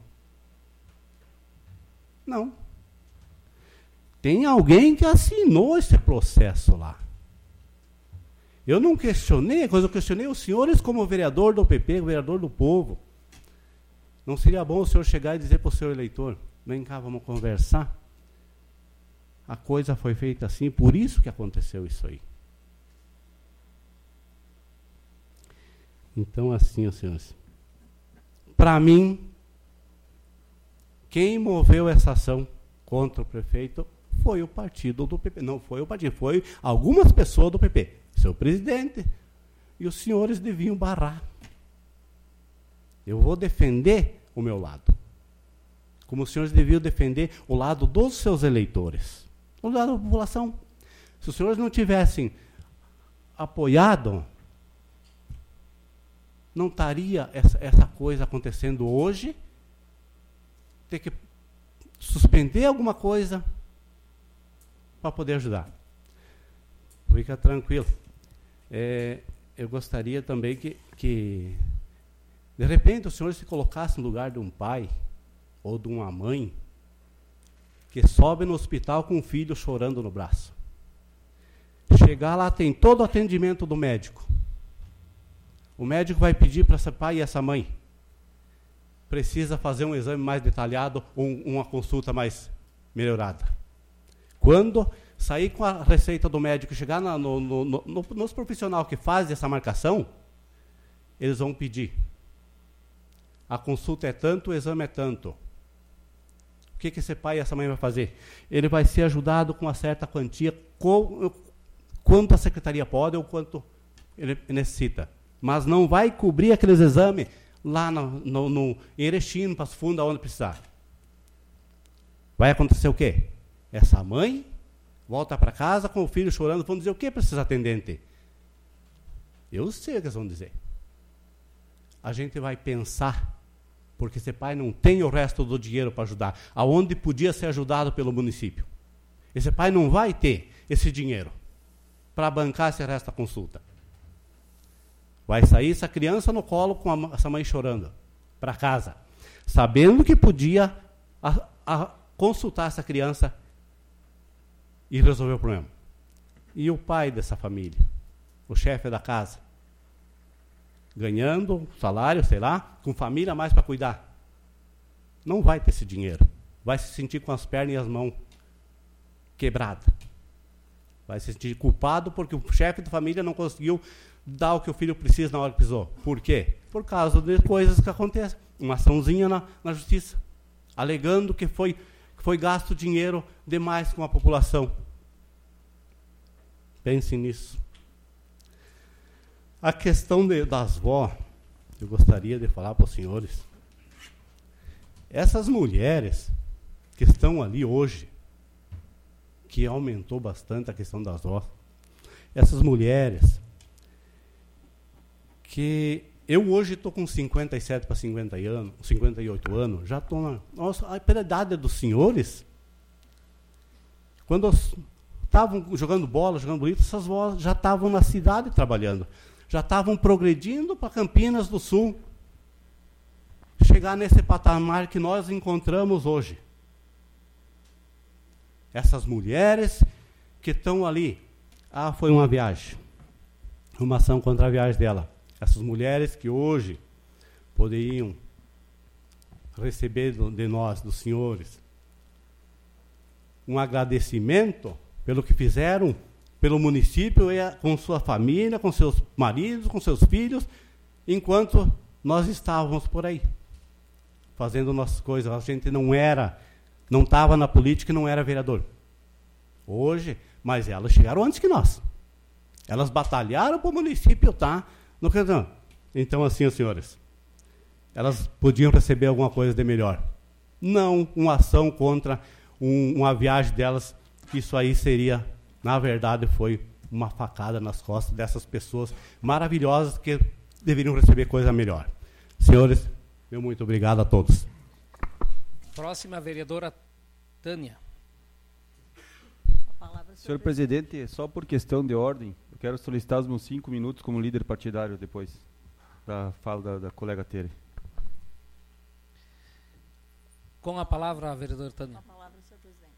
Não. Tem alguém que assinou esse processo lá. Eu não questionei, eu questionei os senhores como vereador do PP, vereador do povo. Não seria bom o senhor chegar e dizer para o seu eleitor, vem cá, vamos conversar? A coisa foi feita assim, por isso que aconteceu isso aí. Então, assim, senhores, para mim, quem moveu essa ação contra o prefeito foi o partido do PP. Não foi o partido, foi algumas pessoas do PP. Seu presidente e os senhores deviam barrar. Eu vou defender o meu lado. Como os senhores deviam defender o lado dos seus eleitores, o lado da população. Se os senhores não tivessem apoiado, não estaria essa coisa acontecendo hoje, ter que suspender alguma coisa para poder ajudar. Fica tranquilo. Eu gostaria também que de repente, o senhor se colocasse no lugar de um pai ou de uma mãe que sobe no hospital com um filho chorando no braço. Chegar lá, tem todo o atendimento do médico. O médico vai pedir para esse pai e essa mãe, precisa fazer um exame mais detalhado ou uma consulta mais melhorada. Quando sair com a receita do médico, chegar nos profissionais que fazem essa marcação, eles vão pedir. A consulta é tanto, o exame é tanto. O que esse pai e essa mãe vai fazer? Ele vai ser ajudado com uma certa quantia, quanto a secretaria pode ou quanto ele necessita. Mas não vai cobrir aqueles exames lá no Erechim, no Passo Fundo, onde precisar. Vai acontecer o quê? Essa mãe volta para casa com o filho chorando, vão dizer o que para esses atendentes? Eu sei o que eles vão dizer. A gente vai pensar, porque esse pai não tem o resto do dinheiro para ajudar, aonde podia ser ajudado pelo município. Esse pai não vai ter esse dinheiro para bancar esse resto da consulta. Vai sair essa criança no colo com essa mãe chorando para casa, sabendo que podia consultar essa criança e resolver o problema. E o pai dessa família, o chefe da casa, ganhando salário, sei lá, com família a mais para cuidar, não vai ter esse dinheiro. Vai se sentir com as pernas e as mãos quebradas. Vai se sentir culpado porque o chefe da família não conseguiu dar o que o filho precisa na hora que precisou. Por quê? Por causa de coisas que acontecem. Uma açãozinha na justiça, alegando que foi gasto dinheiro demais com a população. Pense nisso. A questão das vó, eu gostaria de falar para os senhores. Essas mulheres que estão ali hoje, que aumentou bastante a questão das vós, essas mulheres que eu hoje estou com 57 para 58 anos, já estou na... Nossa, pela idade dos senhores, quando estavam jogando bola, jogando bonito, essas vós já estavam na cidade trabalhando, já estavam progredindo para Campinas do Sul, chegar nesse patamar que nós encontramos hoje. Essas mulheres que estão ali, foi uma viagem, uma ação contra a viagem dela. Essas mulheres que hoje poderiam receber de nós, dos senhores, um agradecimento pelo que fizeram pelo município, com sua família, com seus maridos, com seus filhos, enquanto nós estávamos por aí, fazendo nossas coisas. A gente não estava na política e não era vereador. Hoje, mas elas chegaram antes que nós. Elas batalharam para o município estar no canto. Então, assim, os senhores, elas podiam receber alguma coisa de melhor. Não uma ação contra uma viagem delas, isso aí seria, na verdade, foi uma facada nas costas dessas pessoas maravilhosas que deveriam receber coisa melhor. Senhores, meu muito obrigado a todos. Próxima, a vereadora Tânia. Senhor presidente, só por questão de ordem, eu quero solicitar os meus 5 minutos como líder partidário depois da fala da colega Tere. Com a palavra, a vereadora Tânia. Com a palavra, senhor presidente.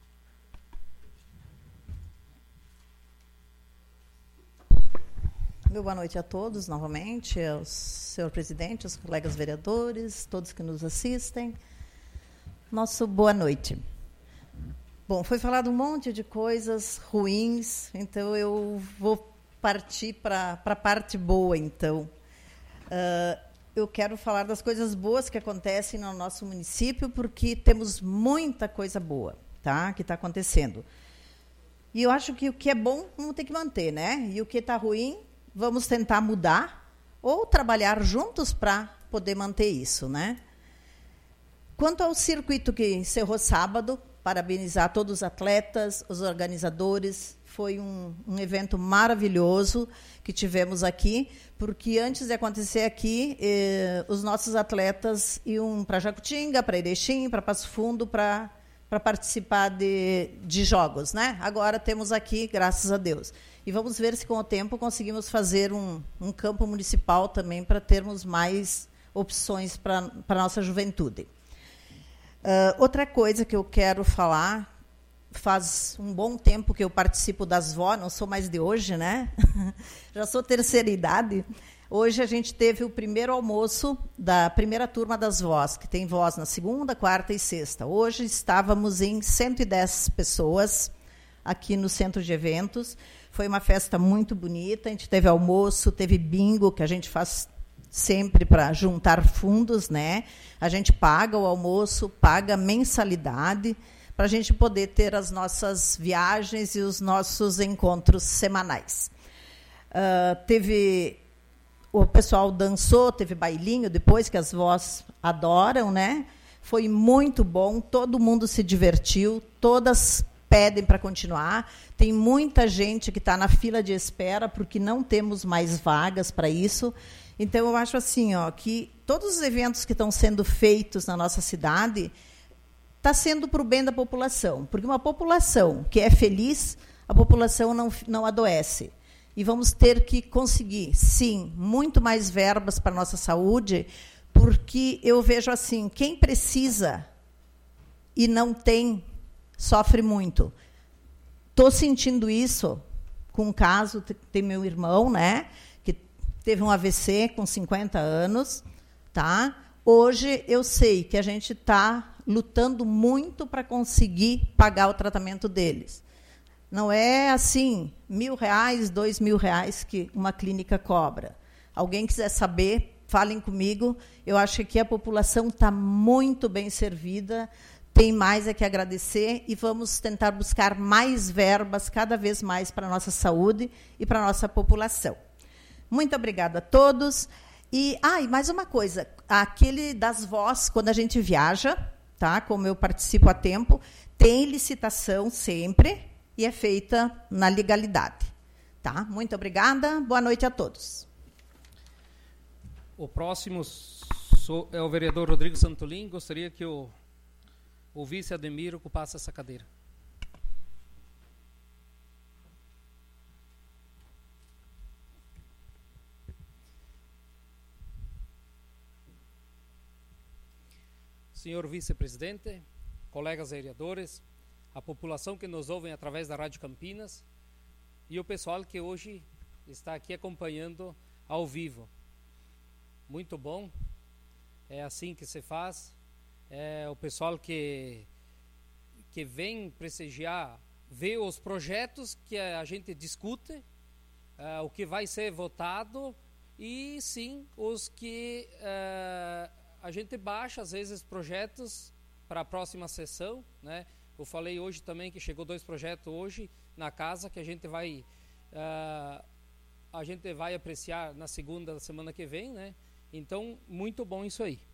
Meu boa noite a todos, novamente, ao senhor presidente, aos colegas vereadores, todos que nos assistem. Nosso boa noite. Bom, foi falado um monte de coisas ruins, então eu vou partir para a parte boa, então. Eu quero falar das coisas boas que acontecem no nosso município, porque temos muita coisa boa, tá, que está acontecendo. E eu acho que o que é bom, vamos ter que manter, né? E o que está ruim, vamos tentar mudar ou trabalhar juntos para poder manter isso, né? Quanto ao circuito que encerrou sábado, parabenizar todos os atletas, os organizadores. Foi um evento maravilhoso que tivemos aqui, porque antes de acontecer aqui, os nossos atletas iam para Jacutinga, para Erechim, para Passo Fundo, para participar de jogos, né? Agora temos aqui, graças a Deus. E vamos ver se, com o tempo, conseguimos fazer um campo municipal também para termos mais opções para a nossa juventude. Outra coisa que eu quero falar, faz um bom tempo que eu participo das VO, não sou mais de hoje, né? Já sou terceira idade. Hoje a gente teve o primeiro almoço da primeira turma das VOs, que tem VOs na segunda, quarta e sexta. Hoje estávamos em 110 pessoas aqui no centro de eventos. Foi uma festa muito bonita, a gente teve almoço, teve bingo, que a gente faz sempre para juntar fundos, né? A gente paga o almoço, paga mensalidade, para a gente poder ter as nossas viagens e os nossos encontros semanais. O pessoal dançou, teve bailinho depois, que as vós adoram, né? Foi muito bom, todo mundo se divertiu, todas pedem para continuar. Tem muita gente que está na fila de espera, porque não temos mais vagas para isso. Então, eu acho assim, que todos os eventos que estão sendo feitos na nossa cidade está sendo para o bem da população, porque uma população que é feliz, a população não adoece. E vamos ter que conseguir, sim, muito mais verbas para a nossa saúde, porque eu vejo assim, quem precisa e não tem, sofre muito. Estou sentindo isso com um caso, tem meu irmão, né, teve um AVC com 50 anos, tá? Hoje eu sei que a gente está lutando muito para conseguir pagar o tratamento deles. Não é assim, R$1.000, R$2.000 que uma clínica cobra. Alguém quiser saber, falem comigo. Eu acho que aqui a população está muito bem servida, tem mais a que agradecer e vamos tentar buscar mais verbas, cada vez mais, para a nossa saúde e para a nossa população. Muito obrigada a todos. E mais uma coisa, aquele das vós, quando a gente viaja, tá? Como eu participo há tempo, tem licitação sempre e é feita na legalidade. Tá? Muito obrigada, boa noite a todos. O próximo é o vereador Rodrigo Santolin. Gostaria que o vice Ademir ocupasse essa cadeira. Senhor vice-presidente, colegas vereadores, a população que nos ouve através da Rádio Campinas e o pessoal que hoje está aqui acompanhando ao vivo. Muito bom, é assim que se faz. É o pessoal que vem prestigiar, vê os projetos que a gente discute, o que vai ser votado e, sim, os que a gente baixa, às vezes, projetos para a próxima sessão, né? Eu falei hoje também que chegou 2 projetos hoje na casa que a gente vai apreciar na segunda da semana que vem, né? Então, muito bom isso aí.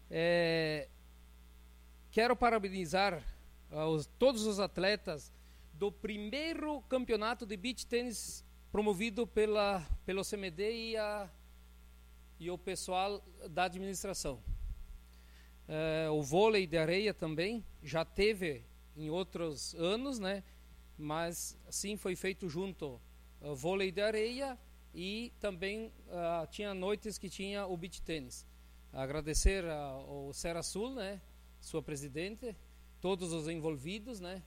Quero parabenizar todos os atletas do primeiro campeonato de beach tênis promovido pelo CMD e o pessoal da administração. O vôlei de areia também já teve em outros anos, né? Mas sim, foi feito junto vôlei de areia e também tinha noites que tinha o beach tênis. Agradecer ao Serra Sul, né? Sua presidente, todos os envolvidos, né?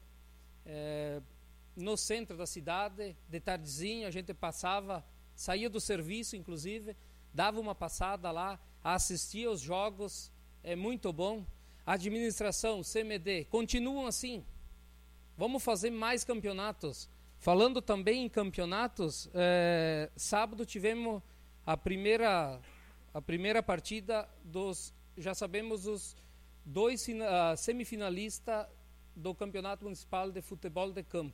No centro da cidade, de tardezinha, a gente passava, saía do serviço, inclusive, dava uma passada lá, assistia aos jogos, é muito bom. A administração, CMD, continuam assim. Vamos fazer mais campeonatos. Falando também em campeonatos, sábado tivemos a primeira partida dos, já sabemos, os 2 semifinalistas do Campeonato Municipal de Futebol de Campo.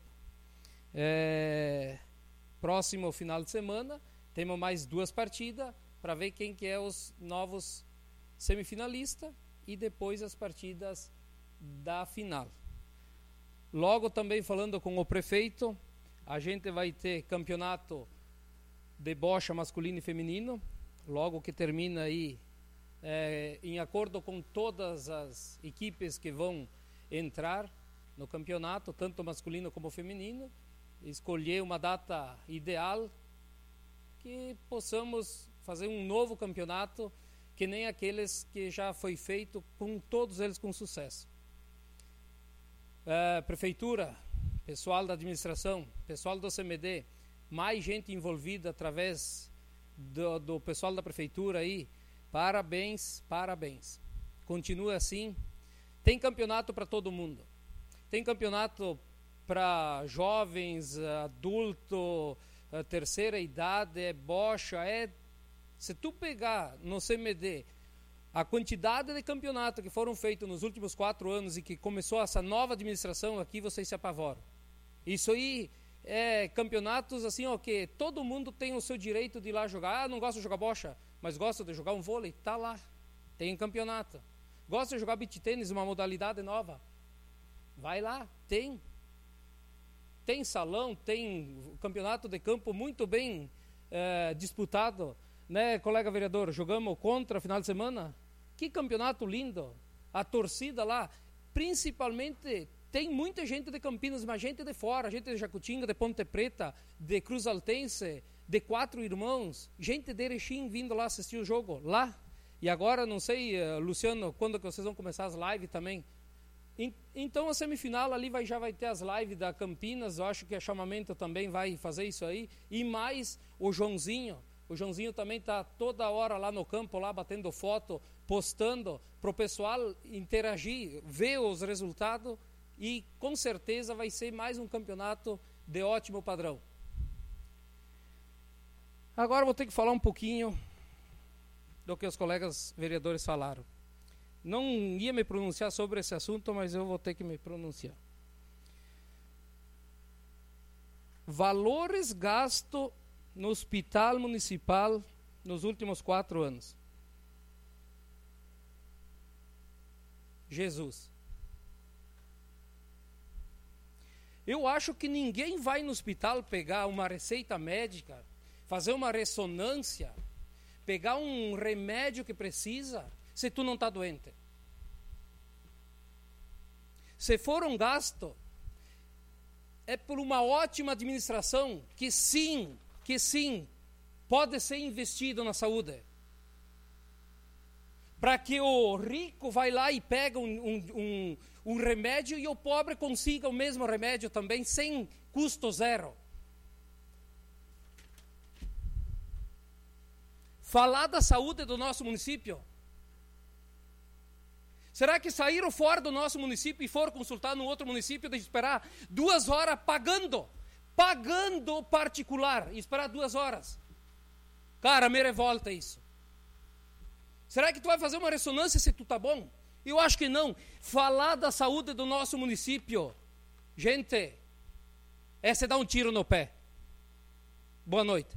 Próximo final de semana, temos mais 2 partidas para ver quem que é os novos semifinalistas e depois as partidas da final. Logo também falando com o prefeito, a gente vai ter campeonato de bocha masculino e feminino, logo que termina aí, em acordo com todas as equipes que vão entrar no campeonato, tanto masculino como feminino, escolher uma data ideal que possamos fazer um novo campeonato que nem aqueles que já foi feito, com todos eles com sucesso. Prefeitura, pessoal da administração, pessoal do CMD, mais gente envolvida através do pessoal da prefeitura aí, parabéns, parabéns. Continua assim. Tem campeonato para todo mundo. Tem campeonato para jovens, adulto, terceira idade, bocha, se tu pegar no CMD a quantidade de campeonatos que foram feitos nos últimos 4 anos e que começou essa nova administração aqui, vocês se apavoram. Isso aí é campeonatos assim, que todo mundo tem o seu direito de ir lá jogar. Não gosta de jogar bocha, mas gosta de jogar um vôlei, tá lá, tem um campeonato. Gosta de jogar beach tênis, uma modalidade nova, vai lá, tem salão, tem campeonato de campo muito bem disputado, né, colega vereador? Jogamos contra final de semana, que campeonato lindo, a torcida lá, principalmente tem muita gente de Campinas, mas gente de fora, gente de Jacutinga, de Ponte Preta, de Cruz Altense, de 4 Irmãos, gente de Erechim vindo lá assistir o jogo, lá. E agora, não sei, Luciano, quando que vocês vão começar as lives também? Então a semifinal ali já vai ter as lives da Campinas, eu acho que a Chamamento também vai fazer isso aí, e mais o Joãozinho também está toda hora lá no campo, lá batendo foto, postando, para o pessoal interagir, ver os resultados, e com certeza vai ser mais um campeonato de ótimo padrão. Agora vou ter que falar um pouquinho do que os colegas vereadores falaram. Não ia me pronunciar sobre esse assunto, mas eu vou ter que me pronunciar. Valores gastos no hospital municipal nos últimos 4 anos. Jesus. Eu acho que ninguém vai no hospital pegar uma receita médica, fazer uma ressonância, pegar um remédio que precisa, se tu não está doente. Se for um gasto, é por uma ótima administração que sim, pode ser investido na saúde. Para que o rico vai lá e pega um remédio e o pobre consiga o mesmo remédio também, sem custo zero. Falar da saúde do nosso município. Será que saíram fora do nosso município e foram consultar no outro município de esperar 2 horas pagando particular, e esperar 2 horas? Cara, me revolta isso. Será que tu vai fazer uma ressonância se tu tá bom? Eu acho que não. Falar da saúde do nosso município, gente, é dar um tiro no pé. Boa noite.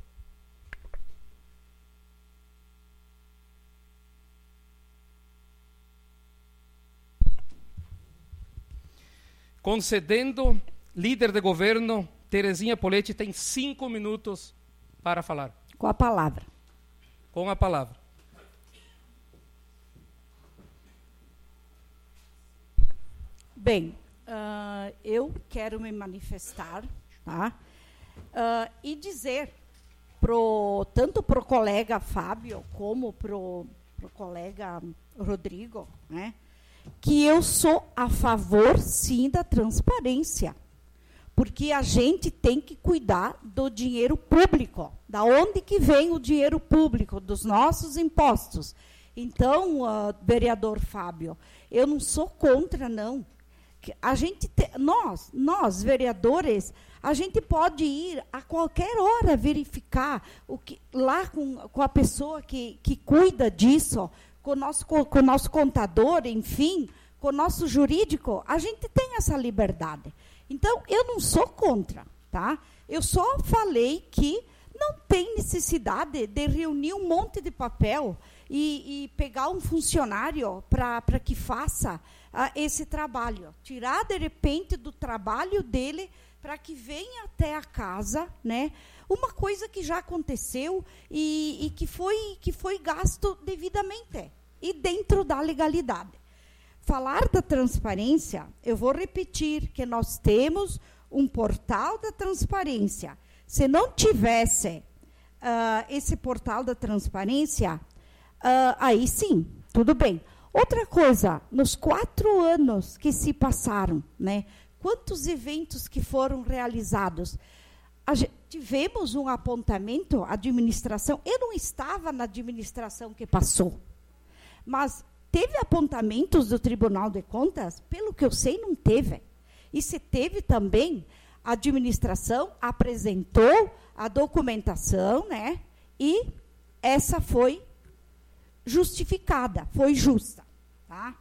concedendo líder de governo, Terezinha Poletti, tem 5 minutos para falar. Com a palavra. Com a palavra. Bem, eu quero me manifestar, tá? E dizer, tanto para o colega Fábio, como para o colega Rodrigo, né, que eu sou a favor, sim, da transparência. Porque a gente tem que cuidar do dinheiro público. Da onde que vem o dinheiro público? Dos nossos impostos. Então, vereador Fábio, eu não sou contra, não. A gente nós, vereadores, a gente pode ir a qualquer hora verificar lá com a pessoa que cuida disso, com o nosso contador, enfim, com o nosso jurídico. A gente tem essa liberdade. Então, eu não sou contra, tá? Eu só falei que não tem necessidade de reunir um monte de papel e pegar um funcionário para que faça esse trabalho. Tirar, de repente, do trabalho dele para que venha até a casa, né, uma coisa que já aconteceu e que foi gasto devidamente e dentro da legalidade. Falar da transparência, eu vou repetir que nós temos um portal da transparência. Se não tivesse esse portal da transparência, aí sim, tudo bem. Outra coisa, nos 4 anos que se passaram, né, quantos eventos que foram realizados? Tivemos um apontamento, a administração, eu não estava na administração que passou, mas teve apontamentos do Tribunal de Contas? Pelo que eu sei, não teve. E se teve também, a administração apresentou a documentação, né, e essa foi justificada, foi justa. Tá?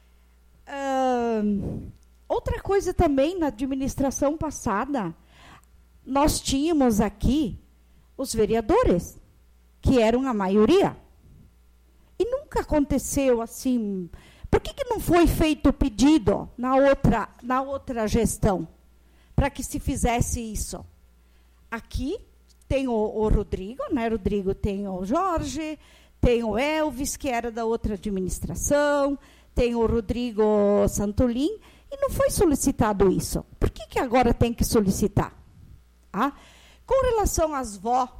Outra coisa também, na administração passada, nós tínhamos aqui os vereadores, que eram a maioria. E nunca aconteceu assim. Por que não foi feito o pedido na outra gestão para que se fizesse isso? Aqui tem o Rodrigo, né? Rodrigo tem o Jorge, tem o Elvis, que era da outra administração, tem o Rodrigo Santolin, e não foi solicitado isso. Por que agora tem que solicitar? Com relação às vó,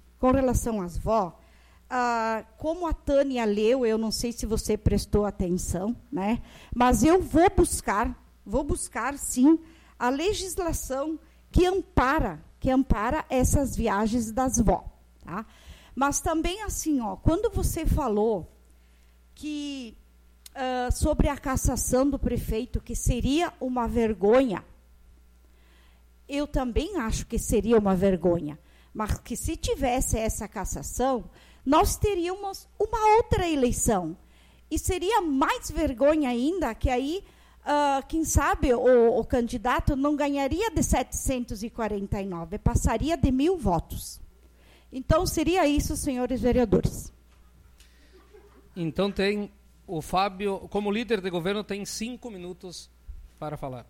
como a Tânia leu, eu não sei se você prestou atenção, né? Mas eu vou buscar sim a legislação que ampara essas viagens das vó, tá? Mas também assim, quando você falou que sobre a cassação do prefeito, que seria uma vergonha, eu também acho que seria uma vergonha, mas que se tivesse essa cassação, nós teríamos uma outra eleição. E seria mais vergonha ainda, que aí, quem sabe, o candidato não ganharia de 749, passaria de 1.000 votos. Então, seria isso, senhores vereadores. Então, tem o Fábio, como líder de governo, tem 5 minutos para falar.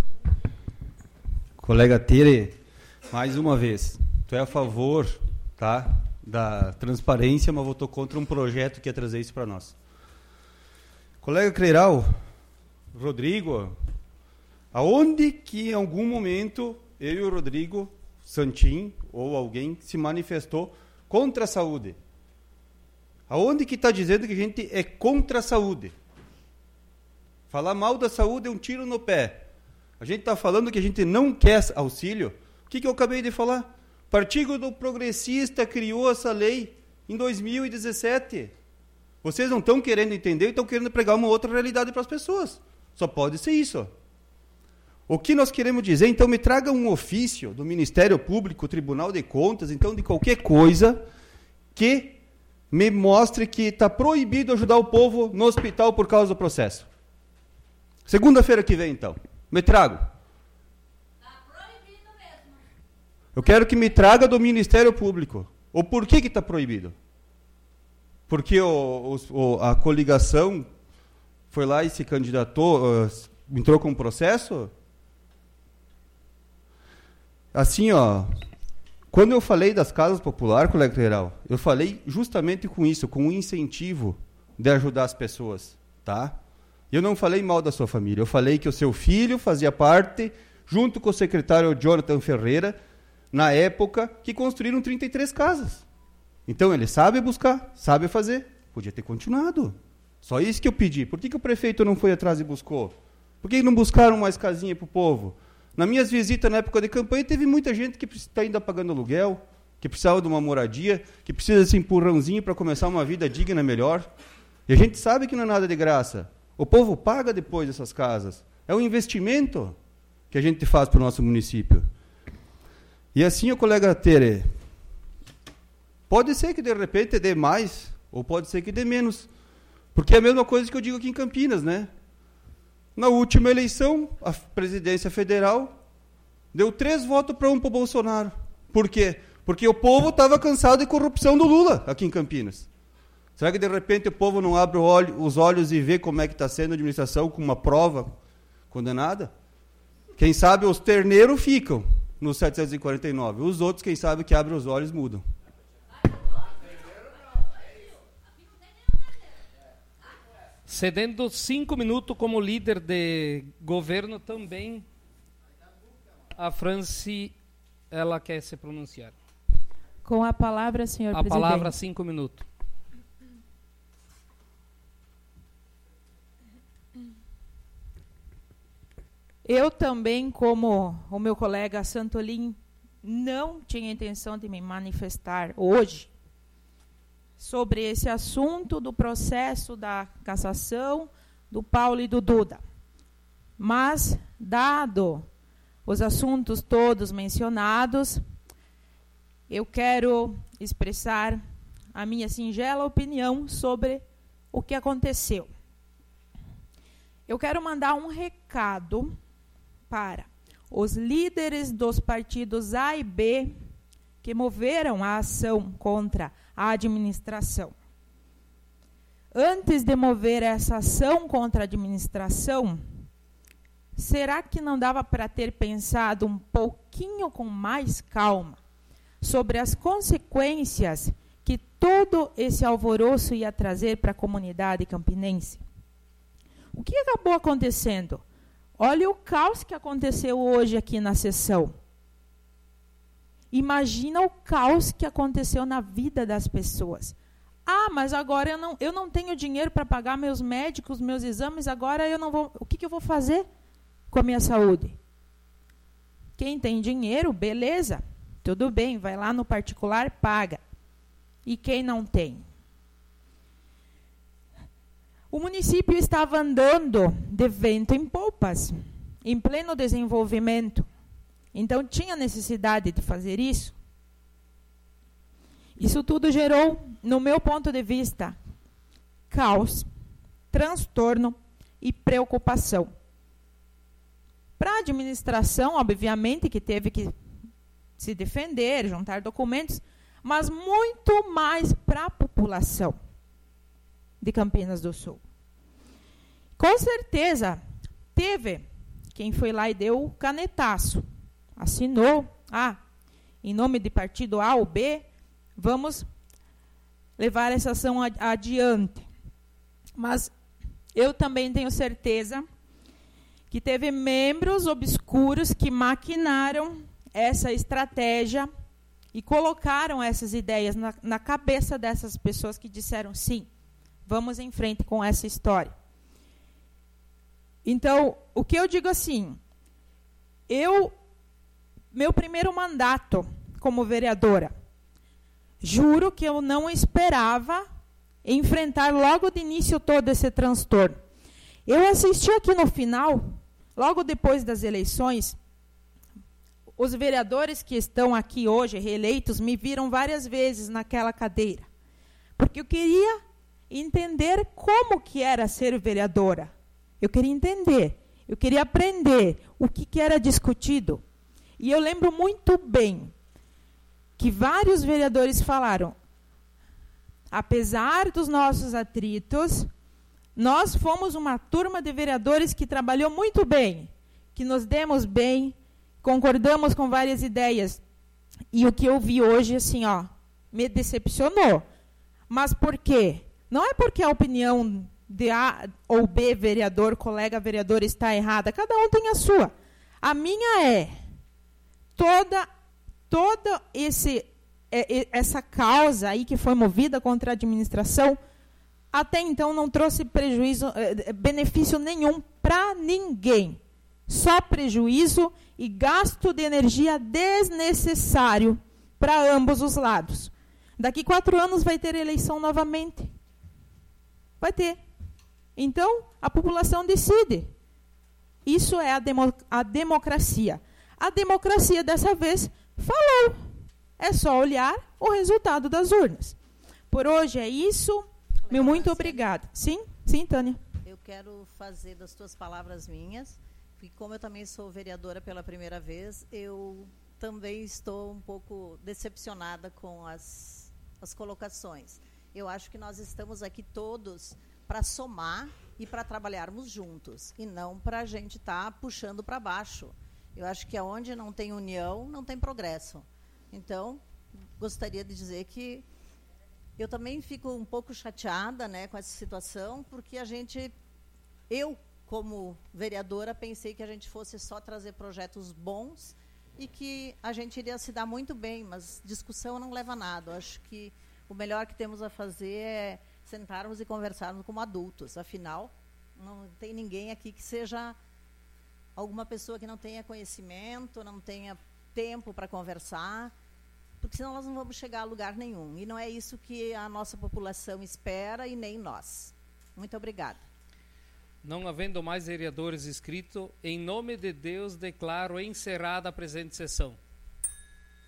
Colega Tere, mais uma vez, tu é a favor, tá, da transparência, mas votou contra um projeto que ia trazer isso para nós. Colega Creiral, Rodrigo, aonde que em algum momento eu e o Rodrigo Santin ou alguém se manifestou contra a saúde? Aonde que está dizendo que a gente é contra a saúde? Falar mal da saúde é um tiro no pé. A gente está falando que a gente não quer auxílio. O que eu acabei de falar? O Partido do Progressista criou essa lei em 2017. Vocês não estão querendo entender, estão querendo pregar uma outra realidade para as pessoas. Só pode ser isso. O que nós queremos dizer, então, me traga um ofício do Ministério Público, Tribunal de Contas, então, de qualquer coisa que me mostre que está proibido ajudar o povo no hospital por causa do processo. Segunda-feira que vem, então. Me trago. Está proibido mesmo. Eu quero que me traga do Ministério Público. O porquê que está proibido? Porque a coligação foi lá e se candidatou, entrou com um processo? Assim, ó, quando eu falei das casas populares, colega federal, eu falei justamente com isso, com o incentivo de ajudar as pessoas, tá? Eu não falei mal da sua família, eu falei que o seu filho fazia parte, junto com o secretário Jonathan Ferreira, na época que construíram 33 casas. Então ele sabe buscar, sabe fazer, podia ter continuado. Só isso que eu pedi. Por que o prefeito não foi atrás e buscou? Por que não buscaram mais casinha para o povo? Nas minhas visitas na época de campanha, teve muita gente que está ainda pagando aluguel, que precisava de uma moradia, que precisa desse empurrãozinho para começar uma vida digna melhor. E a gente sabe que não é nada de graça. O povo paga depois dessas casas. É um investimento que a gente faz para o nosso município. E assim, o colega Tere, pode ser que de repente dê mais, ou pode ser que dê menos. Porque é a mesma coisa que eu digo aqui em Campinas, né? Na última eleição, a presidência federal deu 3 votos para 1 para o Bolsonaro. Por quê? Porque o povo estava cansado de corrupção do Lula aqui em Campinas. Será que de repente o povo não abre os olhos e vê como é que está sendo a administração com uma prova condenada? Quem sabe os terneiros ficam no 749. Os outros, quem sabe que abrem os olhos, mudam. Cedendo 5 minutos como líder de governo também, a Franci, ela quer se pronunciar. Com a palavra, senhor presidente. A palavra, 5 minutos. Eu também, como o meu colega Santolin, não tinha intenção de me manifestar hoje sobre esse assunto do processo da cassação do Paulo e do Duda. Mas, dado os assuntos todos mencionados, eu quero expressar a minha singela opinião sobre o que aconteceu. Eu quero mandar um recado para os líderes dos partidos A e B que moveram a ação contra a administração. Antes de mover essa ação contra a administração, será que não dava para ter pensado um pouquinho com mais calma sobre as consequências que todo esse alvoroço ia trazer para a comunidade campinense? O que acabou acontecendo? Olha o caos que aconteceu hoje aqui na sessão. Imagina o caos que aconteceu na vida das pessoas. Ah, mas agora eu não tenho dinheiro para pagar meus médicos, meus exames, agora eu não vou. O que eu vou fazer com a minha saúde? Quem tem dinheiro, beleza, tudo bem, vai lá no particular, paga. E quem não tem? O município estava andando de vento em polpas, em pleno desenvolvimento. Então, tinha necessidade de fazer isso. Isso tudo gerou, no meu ponto de vista, caos, transtorno e preocupação. Para a administração, obviamente, que teve que se defender, juntar documentos, mas muito mais para a população de Campinas do Sul. Com certeza, teve quem foi lá e deu o canetaço. Assinou, em nome de partido A ou B, vamos levar essa ação adiante. Mas eu também tenho certeza que teve membros obscuros que maquinaram essa estratégia e colocaram essas ideias na cabeça dessas pessoas que disseram sim, vamos em frente com essa história. Então, o que eu digo assim, meu primeiro mandato como vereadora, juro que eu não esperava enfrentar logo de início todo esse transtorno. Eu assisti aqui no final, logo depois das eleições, os vereadores que estão aqui hoje, reeleitos, me viram várias vezes naquela cadeira. Porque eu queria entender como que era ser vereadora. Eu queria entender, eu queria aprender o que era discutido. E eu lembro muito bem que vários vereadores falaram, apesar dos nossos atritos, nós fomos uma turma de vereadores que trabalhou muito bem, que nos demos bem, concordamos com várias ideias. E o que eu vi hoje, assim, ó, me decepcionou. Mas por quê? Não é porque a opinião de A ou B vereador, colega vereador, está errada. Cada um tem a sua. A minha é toda essa causa aí que foi movida contra a administração, até então não trouxe benefício nenhum para ninguém. Só prejuízo e gasto de energia desnecessário para ambos os lados. Daqui 4 anos vai ter eleição novamente. Vai ter. Então, a população decide. Isso é a democracia. A democracia, dessa vez, falou. É só olhar o resultado das urnas. Por hoje é isso. Meu muito obrigada. Sim, Tânia. Eu quero fazer das tuas palavras minhas, porque como eu também sou vereadora pela primeira vez, eu também estou um pouco decepcionada com as colocações. Eu acho que nós estamos aqui todos para somar e para trabalharmos juntos, e não para a gente estar puxando para baixo. Eu acho que onde não tem união, não tem progresso. Então, gostaria de dizer que eu também fico um pouco chateada, né, com essa situação, porque eu, como vereadora, pensei que a gente fosse só trazer projetos bons e que a gente iria se dar muito bem, mas discussão não leva a nada. Eu acho que o melhor que temos a fazer é sentarmos e conversarmos como adultos. Afinal, não tem ninguém aqui que seja alguma pessoa que não tenha conhecimento, não tenha tempo para conversar, porque senão nós não vamos chegar a lugar nenhum. E não é isso que a nossa população espera e nem nós. Muito obrigada. Não havendo mais vereadores inscritos, em nome de Deus declaro encerrada a presente sessão.